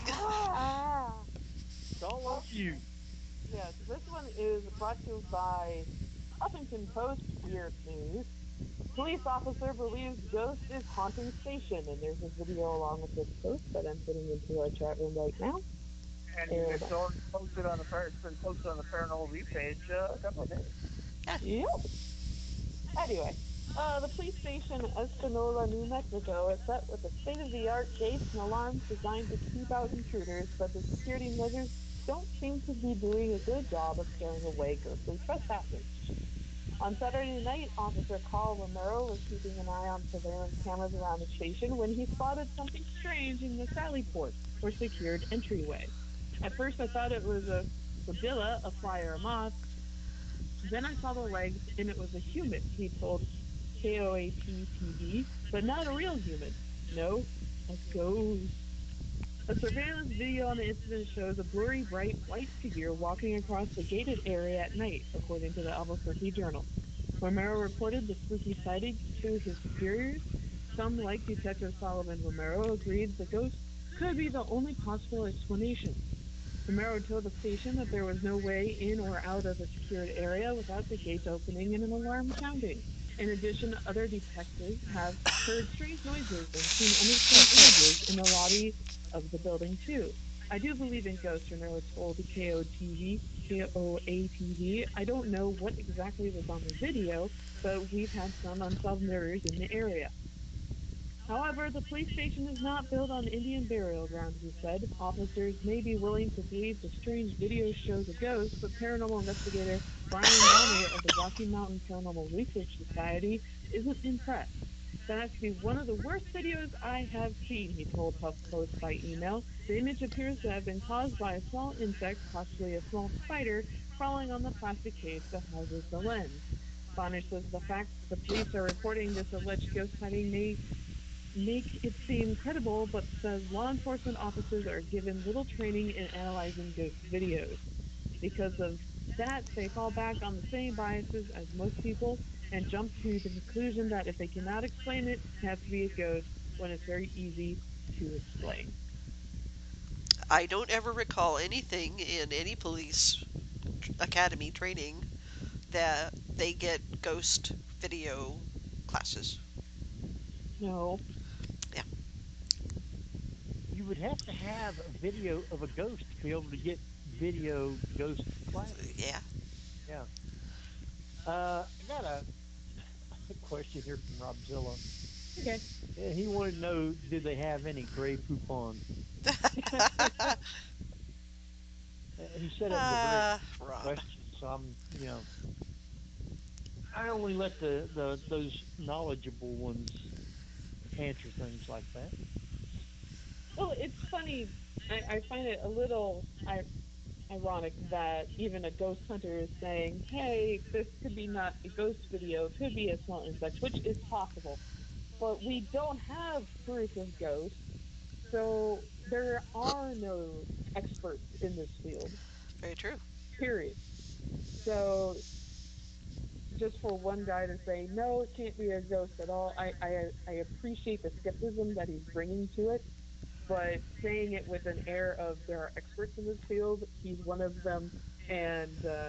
It's all up to you. Yes, this one is brought to you by Huffington Post Weird News. Police officer believes ghost is haunting station, and there's a video along with this post that I'm putting into our chat room right now. And it's already posted on the par- it's been posted on the Paranormal View page uh, a couple of days. Yep. Anyway, uh, the police station in Espanola, New Mexico is set with a state-of-the-art gates and alarms designed to keep out intruders, but the security measures don't seem to be doing a good job of scaring away ghostly trespassers. On Saturday night, Officer Carl Romero was keeping an eye on surveillance cameras around the station when he spotted something strange in the sally port, or secured entryway. At first, I thought it was a flagella, a fly or a moth. Then I saw the legs, and it was a human, he told K O A T T V, but not a real human. No, a ghost. A surveillance video on the incident shows a blurry, bright, white figure walking across the gated area at night, according to the Albuquerque Journal. Romero reported the spooky sighting to his superiors. Some, like Detective Solomon Romero, agreed the ghost could be the only possible explanation. Romero told the station that there was no way in or out of the secured area without the gates opening and an alarm sounding. In addition, other detectives have heard strange noises and seen unexplained images in the lobby of the building, too. I do believe in ghosts, Romero told K O T V, K O A T V. I don't know what exactly was on the video, but we've had some unsolved murders in the area. However, the police station is not built on Indian burial ground, he said. Officers may be willing to believe the strange video shows a ghost, but paranormal investigator Brian Bonner of the Rocky Mountain Paranormal Research Society isn't impressed. That has to be one of the worst videos I have seen, he told HuffPost by email. The image appears to have been caused by a small insect, possibly a small spider, crawling on the plastic case that houses the lens. Bonner says the fact the police are reporting this alleged ghost sighting may make it seem credible, but says law enforcement officers are given little training in analyzing ghost videos. Because of that, they fall back on the same biases as most people and jump to the conclusion that if they cannot explain it, it has to be a ghost when it's very easy to explain. I don't ever recall anything in any police academy training that they get ghost video classes. No. Yeah. You would have to have a video of a ghost to be able to get video ghost classes. Yeah. Yeah. Uh, I got a, a question here from Robzilla. Okay. Yeah, he wanted to know, did they have any gray poupon? He said it was a very uh, Rob. question, so I'm, you know, I only let the, the those knowledgeable ones answer things like that. Well, it's funny. I, I find it a little I, ironic that even a ghost hunter is saying, hey, this could be not a ghost video, it could be a small insect, which is possible. But we don't have proof of ghosts, so there are no experts in this field. Very true. Period. So just for one guy to say, no, it can't be a ghost at all, I, I, I appreciate the skepticism that he's bringing to it, but saying it with an air of there are experts in this field, he's one of them, and uh,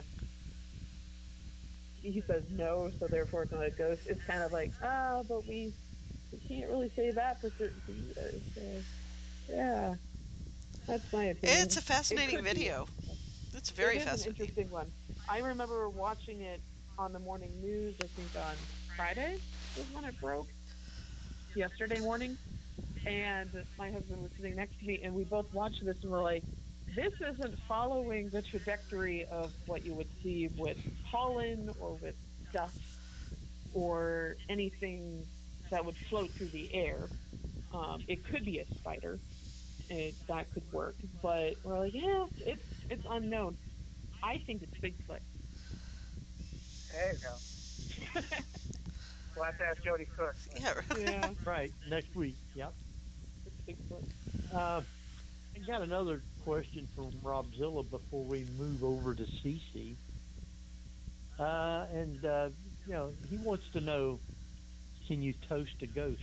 he says no, so therefore it's not a ghost. It's kind of like, ah, but we, we can't really say that for certainty either. So, yeah, that's my opinion. It's a fascinating it video. Be. It's very it is fascinating. an interesting one. I remember watching it on the morning news, I think on Friday was when it broke, yesterday morning. And my husband was sitting next to me, and we both watched this, and we're like, this isn't following the trajectory of what you would see with pollen or with dust or anything that would float through the air. Um, it could be a spider, and that could work, but we're like, yeah, it's it's unknown. I think it's Bigfoot. There you go. We'll have to ask Jody Cook. Yeah. Yeah. Right, next week. Yep. It's Bigfoot. Uh, I got another question from Rob Zilla before we move over to Cece. Uh, and, uh, you know, he wants to know, can you toast a ghost?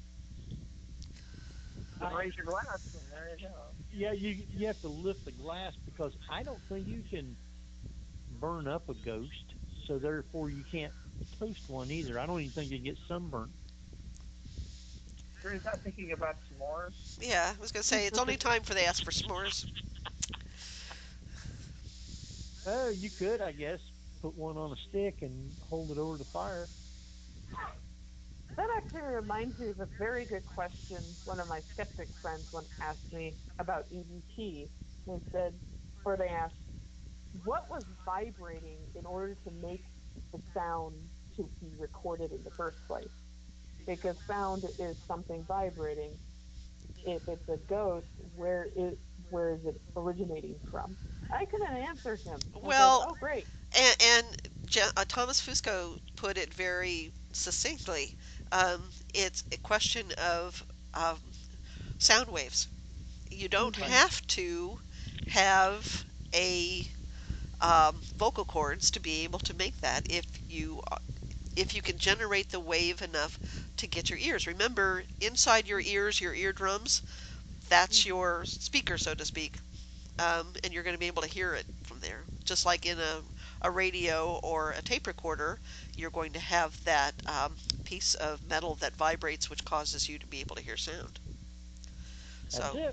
Uh, raise your glass, and there you go. Yeah, you you have to lift the glass because I don't think you can burn up a ghost, so therefore you can't toast one either. I don't even think you get sunburnt. Sure, he's not thinking about s'mores. Yeah, I was going to say, it's only time for they ask for s'mores. Oh, you could, I guess, put one on a stick and hold it over the fire. That actually reminds me of a very good question one of my skeptic friends once asked me about E V P. They said, or they asked, what was vibrating in order to make the sound to be recorded in the first place? Because sound is something vibrating. If it's a ghost, where is where is it originating from? I couldn't answer him. I Well, said, oh, great. And, and Je- uh, Thomas Fusco put it very succinctly. Um, it's a question of um, sound waves. You don't Right. have to have a um, vocal cords to be able to make that if you if you can generate the wave enough to get your ears. Remember, inside your ears, your eardrums, that's your speaker, so to speak, um, and you're going to be able to hear it from there. Just like in a a radio or a tape recorder, you're going to have that um, piece of metal that vibrates, which causes you to be able to hear sound. That's So, it.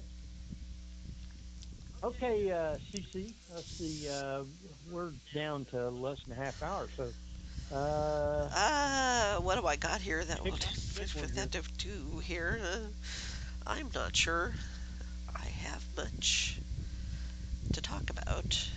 Okay, uh, Cece, let's see. Uh, we're down to less than a half hour, so. Uh, uh, what do I got here that pick, will pick for one that here. to do here? Uh, I'm not sure I have much to talk about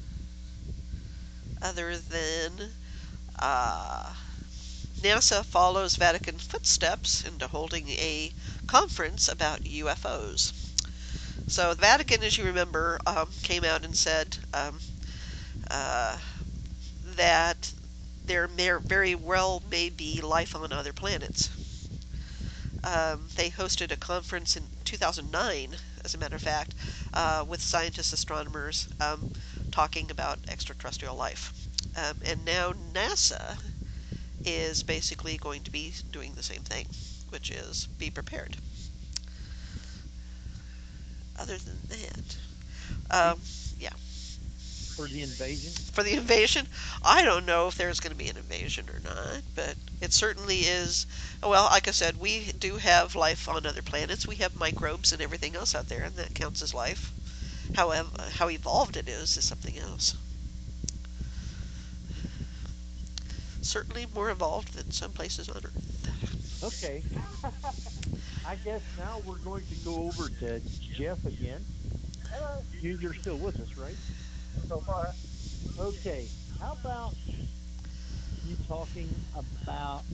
other than uh, NASA follows Vatican footsteps into holding a conference about U F Os. So the Vatican, as you remember, um, came out and said um, uh, that there may, very well may be life on other planets. Um, they hosted a conference in two thousand nine, as a matter of fact, uh, with scientists, astronomers, um, talking about extraterrestrial life. Um, and now NASA is basically going to be doing the same thing, which is be prepared. Other than that, um, yeah. For the invasion? For the invasion, I don't know if there's going to be an invasion or not, but it certainly is. Well, like I said, we do have life on other planets. We have microbes and everything else out there, and that counts as life. However, how evolved it is is something else. Certainly more evolved than some places on Earth. Okay. I guess now we're going to go over to Jeff again. Hello. You, you're still with us, right? So far. Okay. How about you talking about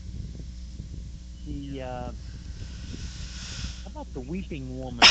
the, uh, how about the weeping woman?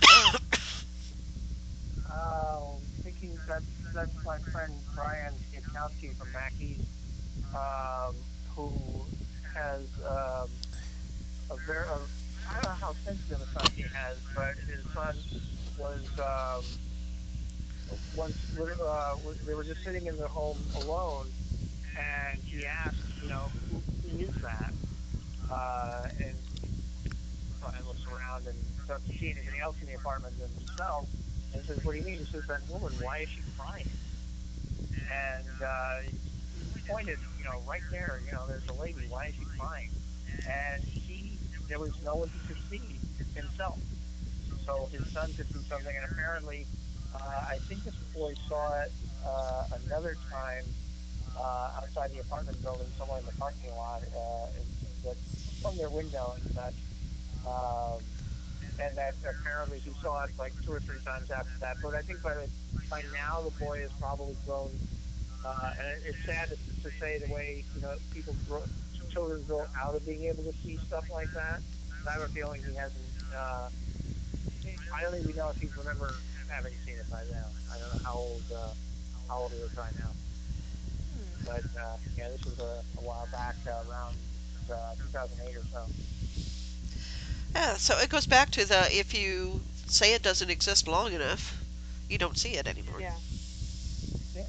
Uh, thinking that that's my friend Brian Kwiatkowski from back east, um, who has um, a very, a, I don't know how sensitive a son he has, but his son was um, once uh, they were just sitting in their home alone, and he asked, you know, who, who is that? Uh, and Brian looks around and doesn't see anything else in the apartment than himself. And says, what do you mean? He says, that woman, why is she crying? And uh, he pointed, you know, right there, you know, there's a lady, why is she crying? And he, there was no one he could see himself. So his son could see something, and apparently, uh, I think this boy saw it uh, another time uh, outside the apartment building, somewhere in the parking lot, uh, that, from their window and such. Um, and that apparently he saw it like two or three times after that. But I think by the, by now the boy has probably grown. Uh, and it's sad to, to say the way you know people grow, children grow out of being able to see stuff like that. I have a feeling he hasn't. Uh, I don't even know if he'd remember having seen it by now. I don't know how old uh, how old he is right now. But uh, yeah, this was a, a while back, uh, around uh, two thousand eight or so. Yeah, so it goes back to the if you say it doesn't exist long enough, you don't see it anymore. Yeah. Yeah.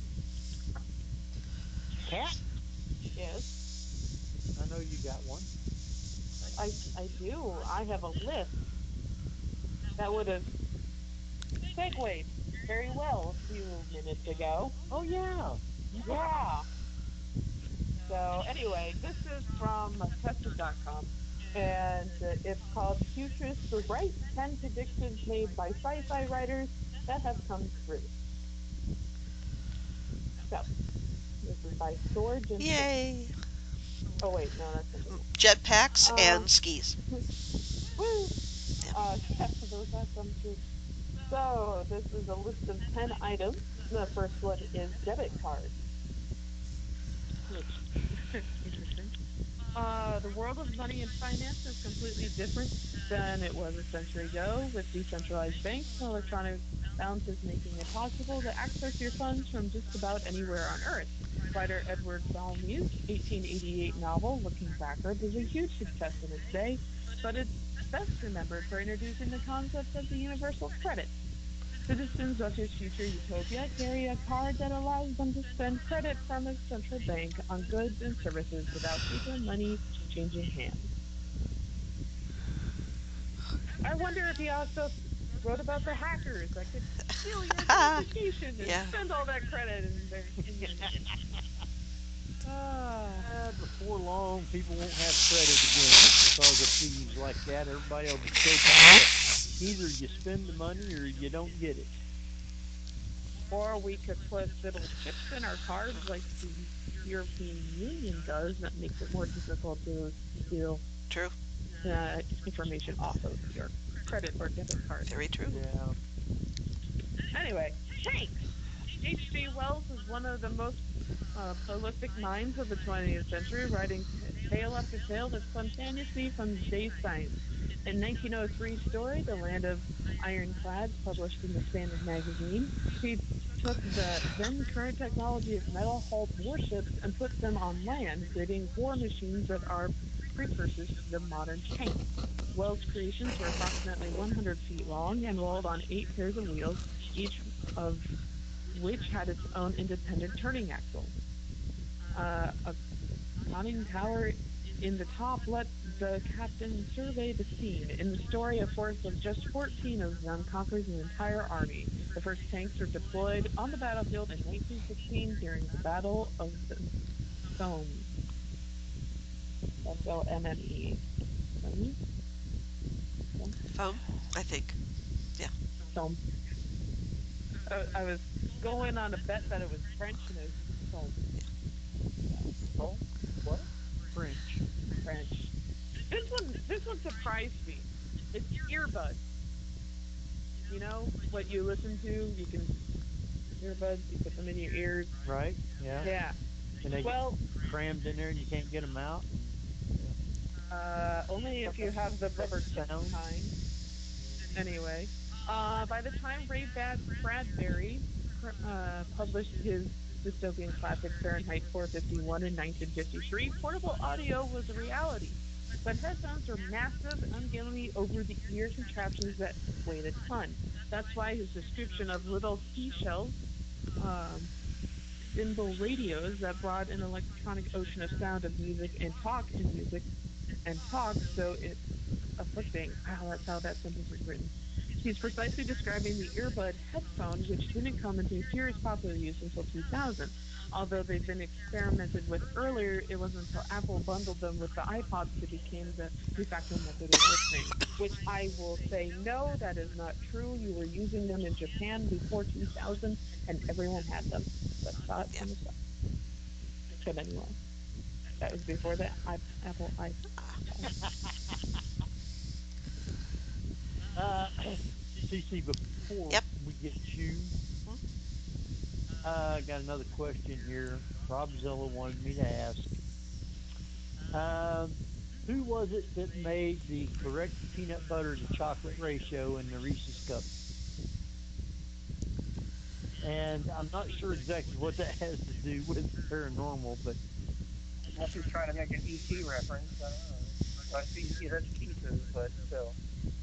Cat? Yes. I know you got one. I, I do. I have a list that would have segued very well a few minutes ago. Oh, yeah. Yeah. So anyway, this is from tested dot com, and uh, it's called Futurists the Right, ten Predictions Made by Sci-Fi Writers That Have Come True. So, this is by Sword and... Yay! Oh wait, no, that's something else. Jetpacks Um, and skis. Woo! Uh, yeah, those have come true. So, this is a list of ten items. The first one is debit cards. Which, interesting. Uh, the world of money and finance is completely different than it was a century ago, with decentralized banks and electronic balances making it possible to access your funds from just about anywhere on Earth. Writer Edward Bellmuth's eighteen eighty-eight novel, Looking Backward, was a huge success in its day, but it's best remembered for introducing the concept of the universal credit. Citizens of his future utopia carry a card that allows them to spend credit from a central bank on goods and services without paper money changing hands. I wonder if he also wrote about the hackers that could steal your identification and Yeah. spend all that credit in their... Ah. Uh, before long, people won't have credit again because of thieves like that. Everybody will be so tired. Either you spend the money or you don't get it. Or we could put little chips in our cards like the European Union does that makes it more difficult to steal True. uh, information off of your credit or debit card. Very true. Yeah. Anyway, tanks. H G Wells was one of the most uh, prolific minds of the twentieth century, writing tale after tale that spun fantasy from today's science. In nineteen oh three story, The Land of Ironclads, published in the Standard magazine, he took the then current technology of metal-hulled warships and put them on land, creating war machines that are precursors to the modern tank. Wells' creations were approximately one hundred feet long and rolled on eight pairs of wheels, each of which had its own independent turning axle. Uh, a conning tower in the top let the captain survey the scene. In the story, a force of just fourteen of them conquers an entire army. The first tanks were deployed on the battlefield in nineteen sixteen during the Battle of the Somme. S O M M E. Somme? Foam, I think. Yeah. Somme. Uh, I was going on a bet that it was French and it was Somme. Oh, what? French. French. This one, this one surprised me. It's earbuds. You know what you listen to? You can earbuds. You put them in your ears. Right. Yeah. Yeah. And they Well, get crammed in there, and you can't get them out. uh, only if you have the rubber sound kind. Anyway, uh, by the time Ray Bad- Bradbury uh, published his dystopian classic Fahrenheit four fifty-one in nineteen fifty-three, portable audio was a reality. But headphones are massive, ungainly, over-the-ear contraptions that weighed a ton. That's why his description of little seashells, um, thimble radios that brought an electronic ocean of sound of music and talk in music and talk, so it's afflicting. Wow, that's how that sentence was written. He's precisely describing the earbud headphone, which didn't come into serious popular use until two thousand. Although they've been experimented with earlier, it wasn't until Apple bundled them with the iPods that became the de facto method of listening. Which I will say, no, that is not true. You were using them in Japan before two thousand, and everyone had them. Let's start from the start. But anyway, that was before the I- Apple iPhone. Uh, C C, before Yep. we get you, I uh, got another question here. Robzilla wanted me to ask. Um, who was it that made the correct peanut butter to chocolate ratio in the Reese's cup? And I'm not sure exactly what that has to do with paranormal, but Unless he's trying to make an E T reference. I don't know. I see he has pieces, but still.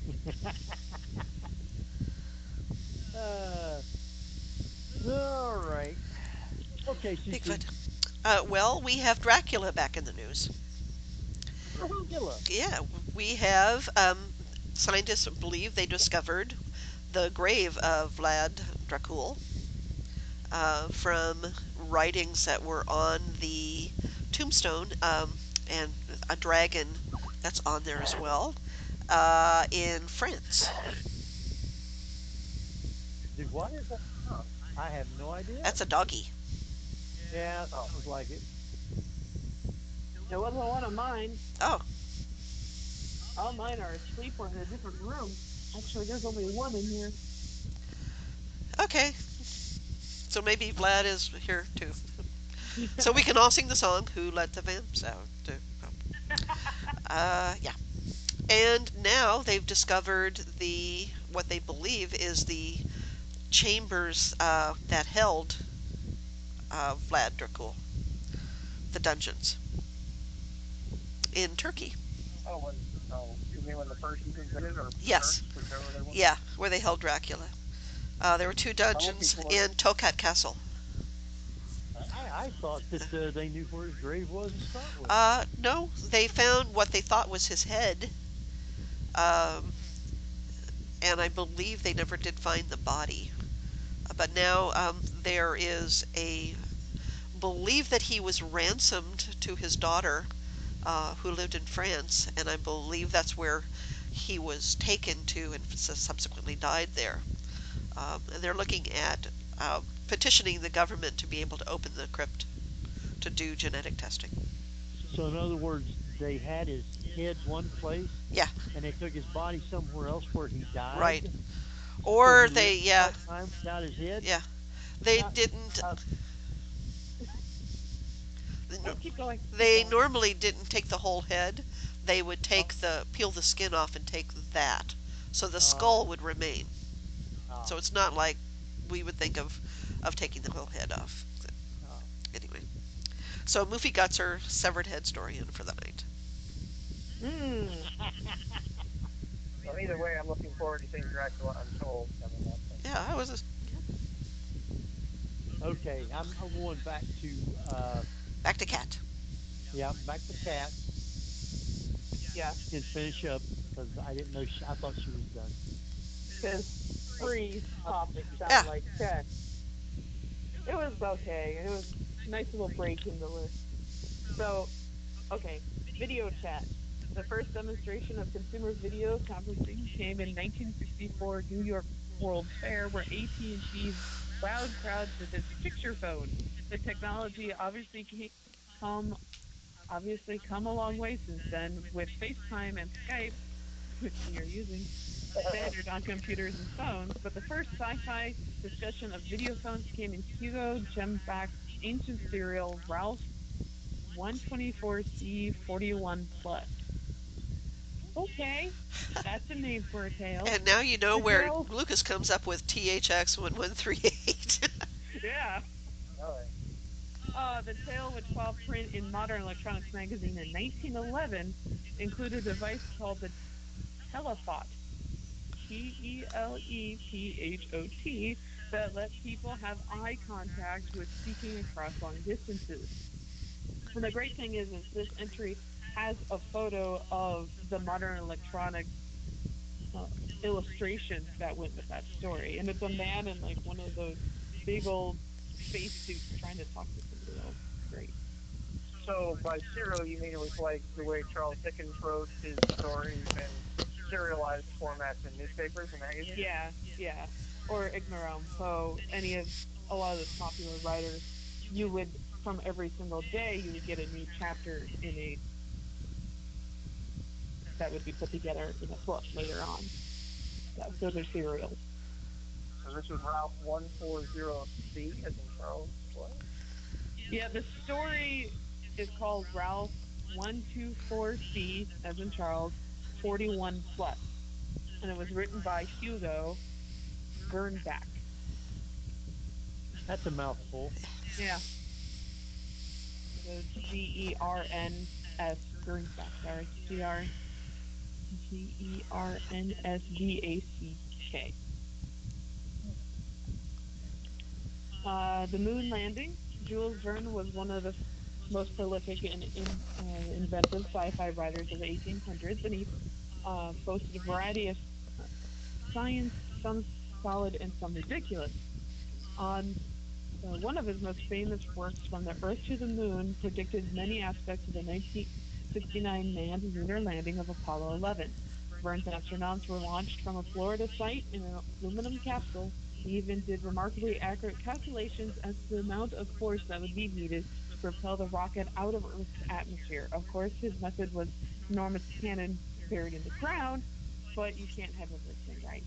uh, all right. Okay, C C. Bigfoot. Uh, well, we have Dracula back in the news. Dracula. Yeah, we have. Um, scientists believe they discovered the grave of Vlad Dracul uh, from writings that were on the tombstone, um, and a dragon that's on there as well, uh, in France. Dude, what is that? Huh. I have no idea. That's a doggy. Yeah, sounds like it. It wasn't one of mine. Oh. All mine are asleep or in a different room. Actually, there's only one in here. Okay. So maybe Vlad is here too. So we can all sing the song, Who Let the Vamps Out? Uh, yeah. And now they've discovered the, what they believe is the chambers uh, that held uh, Vlad Dracul, the dungeons in Turkey. Oh, when, oh, you mean when the Persians invaded? Or Yes. Turks, whichever they were? Yeah, where they held Dracula. Uh, there were two dungeons in Tokat Castle. I, I thought that uh, they knew where his grave was to start with. Uh, no, they found what they thought was his head. Um, and I believe they never did find the body. But now um, there is a belief that he was ransomed to his daughter, uh, who lived in France, and I believe that's where he was taken to and subsequently died there. Um, and they're looking at uh, petitioning the government to be able to open the crypt to do genetic testing. So in other words, they had his head one place. Yeah. And they took his body somewhere else where he died. Right. Or so they, yeah. Time without his head. Yeah. They Uh, didn't. uh, no, keep going. Keep they going. normally didn't take the whole head. They would take Oh. the peel the skin off and take that, so the Oh. skull would remain. Oh. So it's not like we would think of of taking the whole head off. Oh. Anyway, so Mufi got her severed head story in for the night. Mm. Well, either way, I'm looking forward to seeing Dracula Untold coming up. Yeah, I was. Just, Okay, I'm, I'm going back to. Uh, back to Cat. Yeah, back to Cat. Yeah. And finish up because I didn't know. She, I thought she was done. Because three topics sound Yeah. like check. It was okay. It was a nice little break in the list. So, okay, video chat. The first demonstration of consumer video conferencing came in nineteen sixty-four New York World Fair, where A T and T wowed crowds with its picture phone. The technology obviously came, come, obviously come a long way since then, with FaceTime and Skype, which we are using, standard on computers and phones. But the first sci-fi discussion of video phones came in Hugo Gemback's ancient serial Ralph one twenty-four C forty-one Plus. Okay, that's a name for a tale. And now you know The where girl- Lucas comes up with T H X one one three eight. Yeah. Oh, Uh, the tale, which saw print in Modern Electronics magazine in nineteen eleven, included a device called the Telethot, T E L E T H O T, that let people have eye contact with speaking across long distances. And the great thing is, is this entry has a photo of the Modern Electronics uh, illustration that went with that story. And it's a man in like one of those big old spacesuits trying to talk to somebody else. Great. so by serial, you mean it was like the way Charles Dickens wrote his stories in serialized formats in newspapers and magazines? Yeah, yeah. Or Edgar Allan Poe, any of a lot of the popular writers you would, from every single day, you would get a new chapter in a that would be put together in a book later on. So those are serials. So this was Ralph one forty C, as in Charles. What? Yeah, the story is called Ralph one twenty-four C, as in Charles, forty-one plus. And it was written by Hugo Gernbach. That's a mouthful. Yeah. So G E R N S, Gernbach, sorry. G R G E R N S B A C K. Uh, the moon landing. Jules Verne was one of the most prolific and in, uh, inventive sci-fi writers of the eighteen hundreds, and he uh, boasted a variety of science, some solid and some ridiculous. On uh, one of his most famous works, From the Earth to the Moon, predicted many aspects of the nineteen sixty-nine manned lunar landing of Apollo eleven. Verne's astronauts were launched from a Florida site in an aluminum capsule. He even did remarkably accurate calculations as to the amount of force that would be needed to propel the rocket out of Earth's atmosphere. Of course, his method was enormous cannon buried in the ground, but you can't have everything right.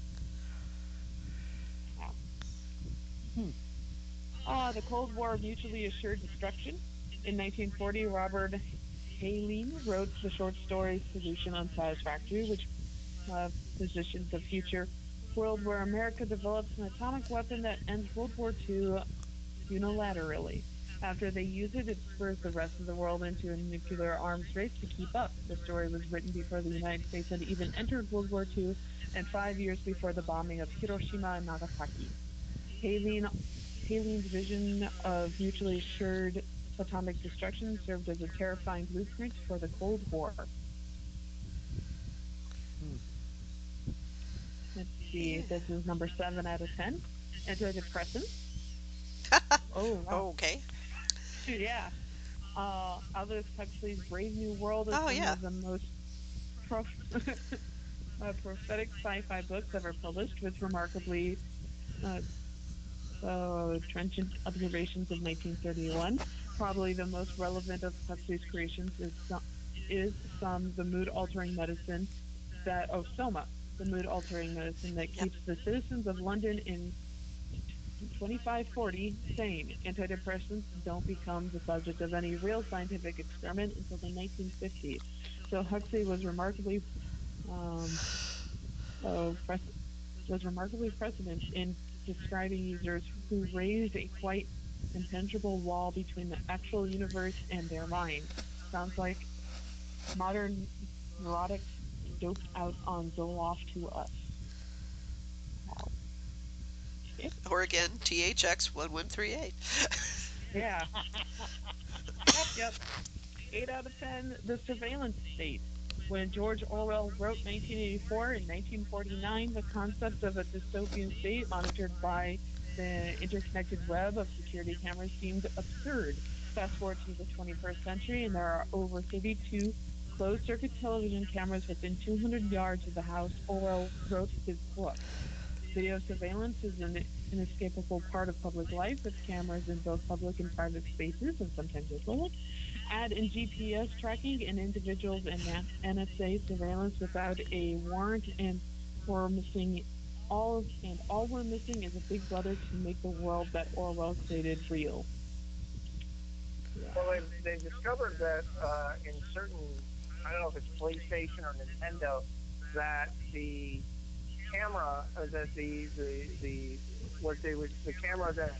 Wow. Hmm. Uh, the Cold War mutually assured destruction. In nineteen forty, Robert Heinlein wrote the short story Solution Unsatisfactory, which uh, positions the future world where America develops an atomic weapon that ends World War Two unilaterally. After they use it, it spurs the rest of the world into a nuclear arms race to keep up. The story was written before the United States had even entered World War Two and five years before the bombing of Hiroshima and Nagasaki. Heinlein, Heinlein's vision of mutually assured atomic destruction served as a terrifying blueprint for the Cold War. Hmm. Let's see, this is number seven out of ten. Antidepressants. Oh, wow. Okay. Yeah. Uh, Aldous Huxley's Brave New World is oh, one yeah. of the most pro- uh, prophetic sci-fi books ever published, with remarkably uh, uh, trenchant observations of nineteen thirty-one. Probably the most relevant of Huxley's creations is some, is some the mood-altering medicine that oh Soma, the mood-altering medicine that keeps yep. the citizens of London in twenty-five forty sane. Antidepressants don't become the subject of any real scientific experiment until the nineteen fifties. So Huxley was remarkably um, oh, pres- was remarkably precedent in describing users who raised a quite impenetrable wall between the actual universe and their mind. Sounds like modern neurotics doped out on Zoloft to us. Wow. Okay. Or again, T H X one one three eight. Yeah. yep, yep. eight out of ten, The Surveillance State. When George Orwell wrote nineteen eighty-four, in nineteen forty-nine, the concept of a dystopian state monitored by the interconnected web of security cameras seemed absurd. Fast forward to the twenty-first century, and there are over thirty-two closed-circuit television cameras within two hundred yards of the house Orwell wrote his book. Video surveillance is an inescapable part of public life, with cameras in both public and private spaces, and sometimes as well. Add in G P S tracking and individuals and N S A surveillance without a warrant, and we're missing all, and all we're missing is a big brother to make the world that Orwell created real. Yeah. Well, they've, they've discovered that uh, in certain, I don't know if it's PlayStation or Nintendo, that the camera, uh, that the, the, the, what they would, the camera that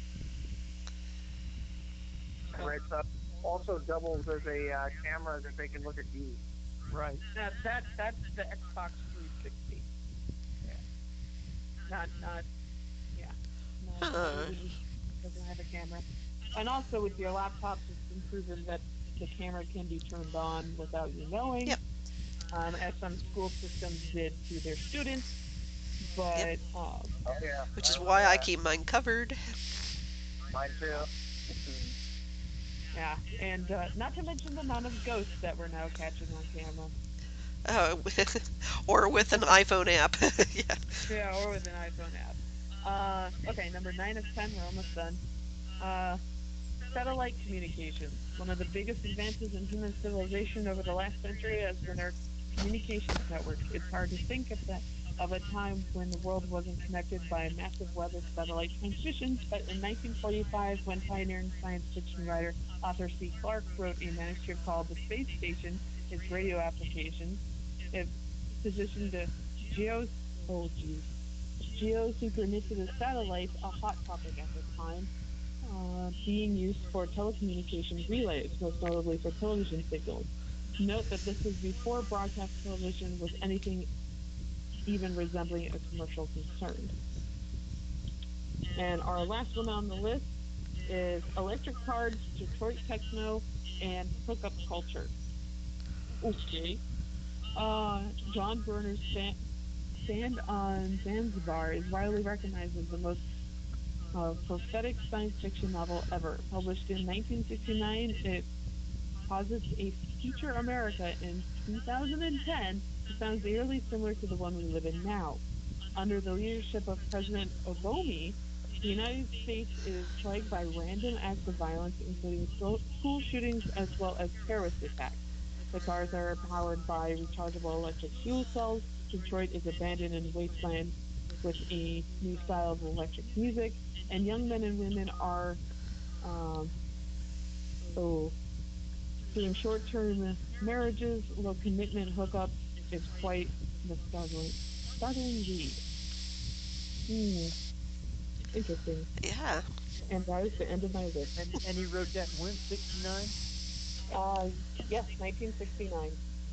right up also doubles as a uh, camera that they can look at you. Right. That, that, that's the Xbox three sixty. Yeah. Not, not, yeah. Not, huh. really doesn't have a camera. And also with your laptops, it's been proven that the camera can be turned on without you knowing. Yep. Um, as some school systems did to their students. But, yep. um, oh, yeah. Which is why I keep mine covered. Mine too. Yeah, and uh, not to mention the amount of ghosts that we're now catching on camera. Oh, or with an iPhone app. yeah. Yeah, or with an iPhone app. Uh, okay, number nine of ten, we're almost done. Uh, satellite communications. One of the biggest advances in human civilization over the last century has been our communications network. It's hard to think of that of a time when the world wasn't connected by massive web of satellite transmissions, but in nineteen forty-five, when pioneering science fiction writer Arthur C. Clarke wrote a manuscript called The Space Station, its radio applications, it positioned a geo oh geez, geosynchronicity satellites, a hot topic at the time, uh, being used for telecommunications relays, most notably for television signals. Note that this was before broadcast television was anything even resembling a commercial concern. And our last one on the list is electric cars, Detroit techno, and hookup culture. Okay. Uh, John Berner's Stand, Stand on Zanzibar is widely recognized as the most uh, prophetic science fiction novel ever. Published in nineteen sixty-nine, it posits a future America in two thousand ten that sounds eerily similar to the one we live in now. Under the leadership of President Obama, the United States is plagued by random acts of violence, including school shootings as well as terrorist attacks. The cars are powered by rechargeable electric fuel cells. Detroit is abandoned in a wasteland with a new style of electric music, and young men and women are um, oh, doing short-term marriages, low commitment hookups. It's quite the startling, startling read. Hmm. Interesting. Yeah. And that is the end of my list. And, and he wrote that when, sixty-nine? Uh, yes, nineteen sixty-nine.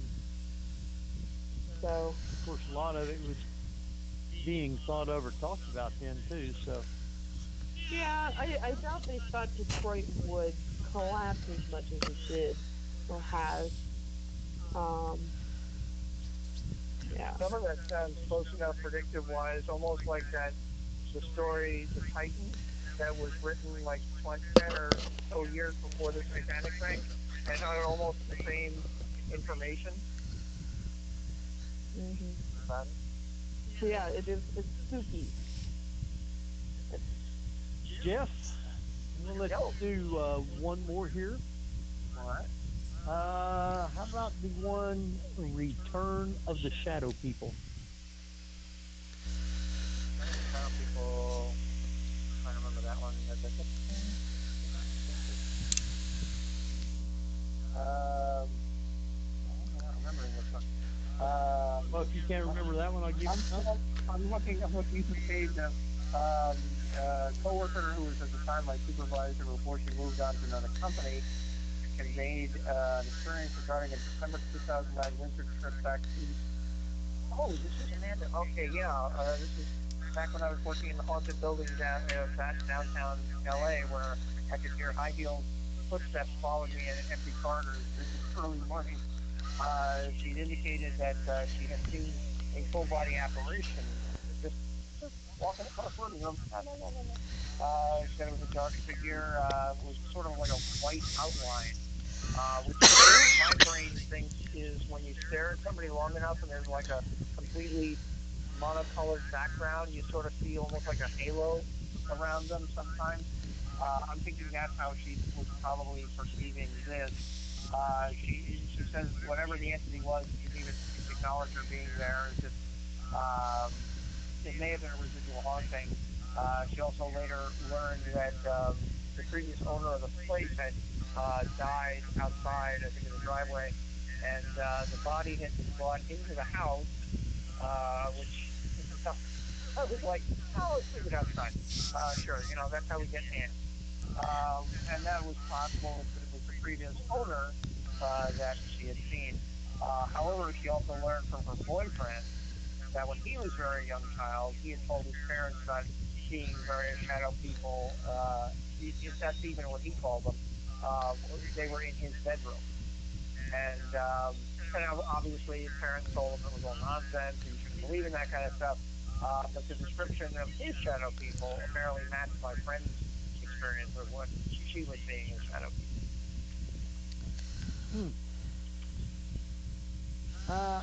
So. Of course, a lot of it was being thought over, talked about then, too, so. Yeah, I, I doubt they thought Detroit would collapse as much as it did, or has. Um, yeah. Some of that sounds close enough predictive-wise, almost like that, the story, The Titan, that was written like twenty, ten or so years before the Titanic sank, and had almost the same information. Mm-hmm. Um, So yeah, it is, it's spooky. Jeff, well, let's Yo. do uh, one more here. all right. Uh, how about the one Return of the Shadow People? Shadow People. I remember that one. Um, I'm not remembering this one. Um, Well, if you can't remember that one, I'll give you I'm, some. I'm looking. I'm looking through the page of um, a coworker who was at the time my supervisor before she moved on to another company. Conveyed uh, an experience regarding a December two thousand nine winter trip back east. Oh, this is Amanda. Okay, yeah. Uh, this is back when I was working in the haunted building down uh, back downtown L A, where I could hear high heeled footsteps following me in empty corridors. This is early morning. Uh, she'd indicated that uh, she had seen a full body apparition just, just walking across the living room. No, no, no, no, no. Uh, she said it was a dark figure. Uh, it was sort of like a white outline. Uh, which my brain thinks is when you stare at somebody long enough and there's like a completely monocolored background, you sort of see almost like a halo around them sometimes. Uh, I'm thinking that's how she was probably perceiving this. Uh, she, she says whatever the entity was, she didn't even acknowledge her being there. It's just, um, it may have been a residual haunting. Uh, she also later learned that um, the previous owner of the place had uh, died outside, I think in the driveway, and uh, the body had been brought into the house, uh, which I was like, oh, let's leave it outside. Uh, sure, you know, that's how we get in. Um, and that was possible if it was the previous owner uh, that she had seen. Uh, however, she also learned from her boyfriend that when he was a very young child, he had told his parents about seeing various shadow people. Uh, if that's even what he called them. Uh, they were in his bedroom. And, um, and obviously his parents told him it was all nonsense, and you shouldn't believe in that kind of stuff. Uh, but the description of his shadow people apparently matched my friend's experience of what she was seeing as shadow people. Hmm. Uh,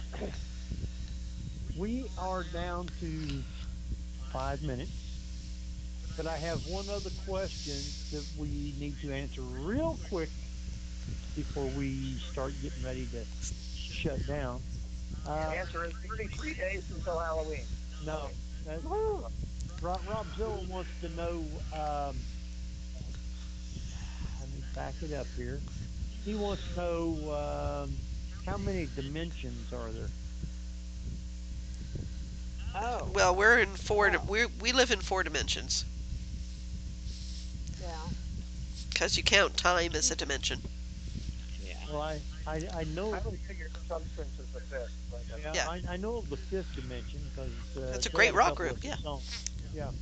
we are down to five minutes. but I have one other question that we need to answer real quick before we start getting ready to shut down. Uh, The answer is thirty-three days until Halloween. no, that, Rob, Rob Zilla wants to know. Um, let me back it up here. He wants to know um, how many dimensions are there? Oh. Well, we're in four. Wow. We we live in four dimensions Yeah. because you count time as a dimension. Yeah. Well, I, I, I know. I would figure substance is the fifth. But uh, Yeah, Yeah. I, I know of the fifth dimension because uh, That's a they great have rock couple group, of yeah. songs. Yeah.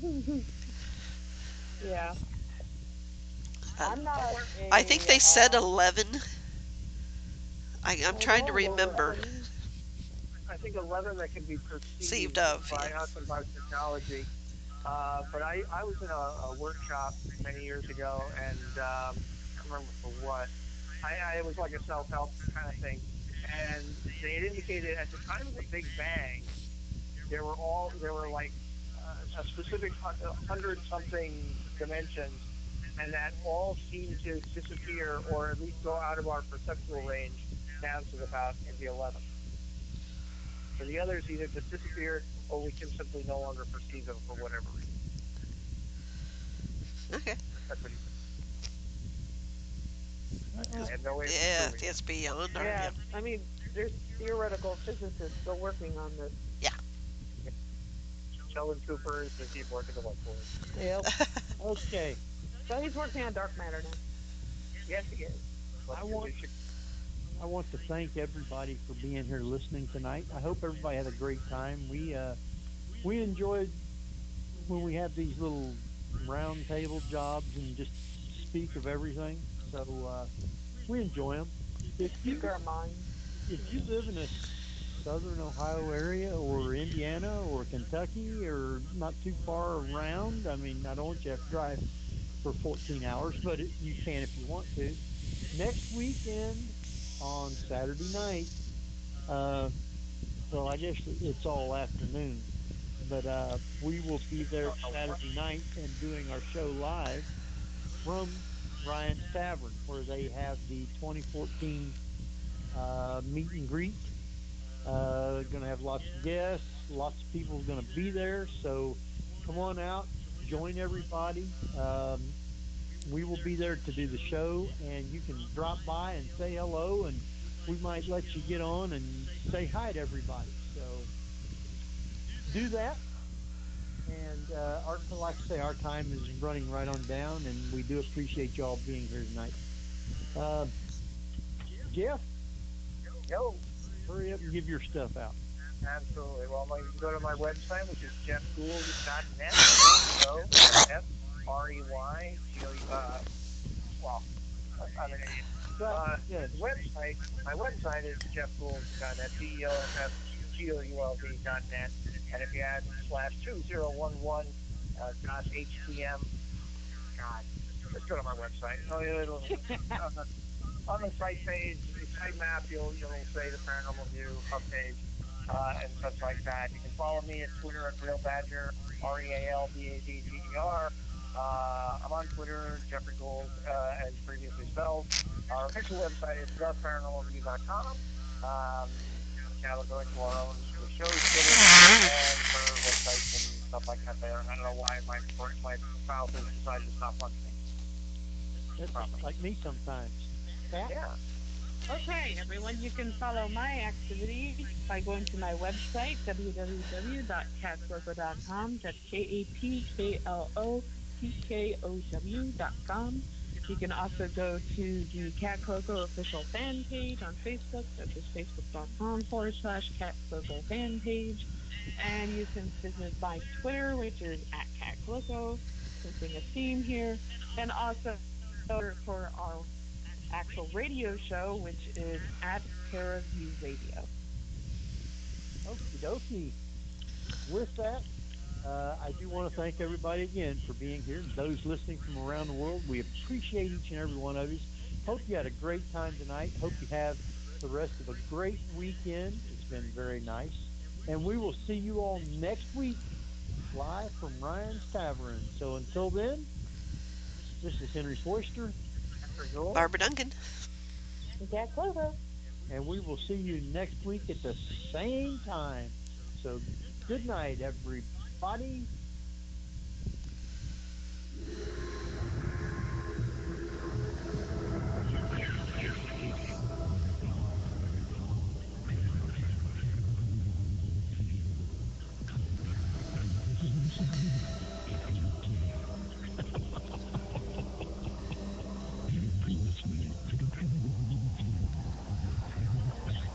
Yeah. Uh, I'm not. A, I think they said uh, eleven. I, I'm well, trying to they're all over remember. eleven. I think eleven that can be perceived Conceived of, by yeah. us and by technology. Uh, but I, I was in a, a workshop many years ago, and um, I can't remember for what. I, I, it was like a self-help kind of thing, and they had indicated at the time of the Big Bang, there were all there were like uh, a specific hundred something dimensions, and that all seemed to disappear or at least go out of our perceptual range down to about the eleventh. For the others, either just disappeared or we can simply no longer perceive them for whatever reason. Okay. That's what he said. I have no way of Yeah, proving it. it's beyond our. Yeah. Yeah. I mean, there's theoretical physicists still working on this. Sheldon Cooper is busy working the whiteboard. Yep. Okay. So he's working on dark matter now. Yes, he is. But I want I want to thank everybody for being here listening tonight. I hope everybody had a great time. We uh, we enjoyed when we have these little round table jobs and just speak of everything. So uh, we enjoy them. If you Speak our minds. if you live in a southern Ohio area or Indiana or Kentucky or not too far around, I mean, I don't want you to have to drive for fourteen hours, but it, you can if you want to. Next weekend on Saturday night, uh, well, I guess it's all afternoon, but uh, we will be there Saturday night and doing our show live from Ryan's Tavern, where they have the twenty fourteen uh, meet and greet. Uh, going to have lots of guests, lots of people going to be there, so come on out, join everybody. Um, we will be there to do the show, and you can drop by and say hello, and we might let you get on and say hi to everybody. So do that. And uh, our, like I say, our time is running right on down, and we do appreciate you all being here tonight. Uh, Jeff? Yo. Hurry up and give your stuff out. Absolutely. Well, you can go to my website, which is jeff gould dot net. So, F R E Y G O U. Uh, well, I'm an idiot. Uh, yes. website, my website is jeff gould dot net, D E L F F G O U L D dot net. And if you add slash two zero one one uh, dot H T M, God, just go to my website. Oh, yeah, it'll, uh, on the site page, the site map, you'll you'll say the Paranormal View hub page uh, and such like that. You can follow me at Twitter at Real Badger, R E A L B A D G E R. Uh, I'm on Twitter, Jeffrey Gould, uh, as previously spelled. Our official website is the paranormal view dot com. Um, now we're going to our own shows Twitter and for websites and stuff like that there. I don't know why my my file has decided to stop functioning. That's like me sometimes. Yeah. Okay, everyone, you can follow my activity by going to my website, w w w dot cat cloco dot com. That's K A T K L O C K O W dot com. You can also go to the Cat Cloco official fan page on Facebook. That's just facebook.com forward slash Cat Cloco fan page. And you can visit my Twitter, which is at Cat Cloco, sensing a theme here. And also for our actual radio show, which is at Paraview Radio. Okie dokie. With that, uh, I do want to thank everybody again for being here. Those listening from around the world, we appreciate each and every one of you. Hope you had a great time tonight. Hope you have the rest of a great weekend. It's been very nice. And we will see you all next week live from Ryan's Tavern. So until then, this is Henry Foister, Barbara Duncan, Jack Clover, and we will see you next week at the same time. So good night, everybody.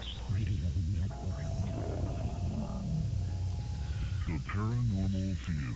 The Paranormal View.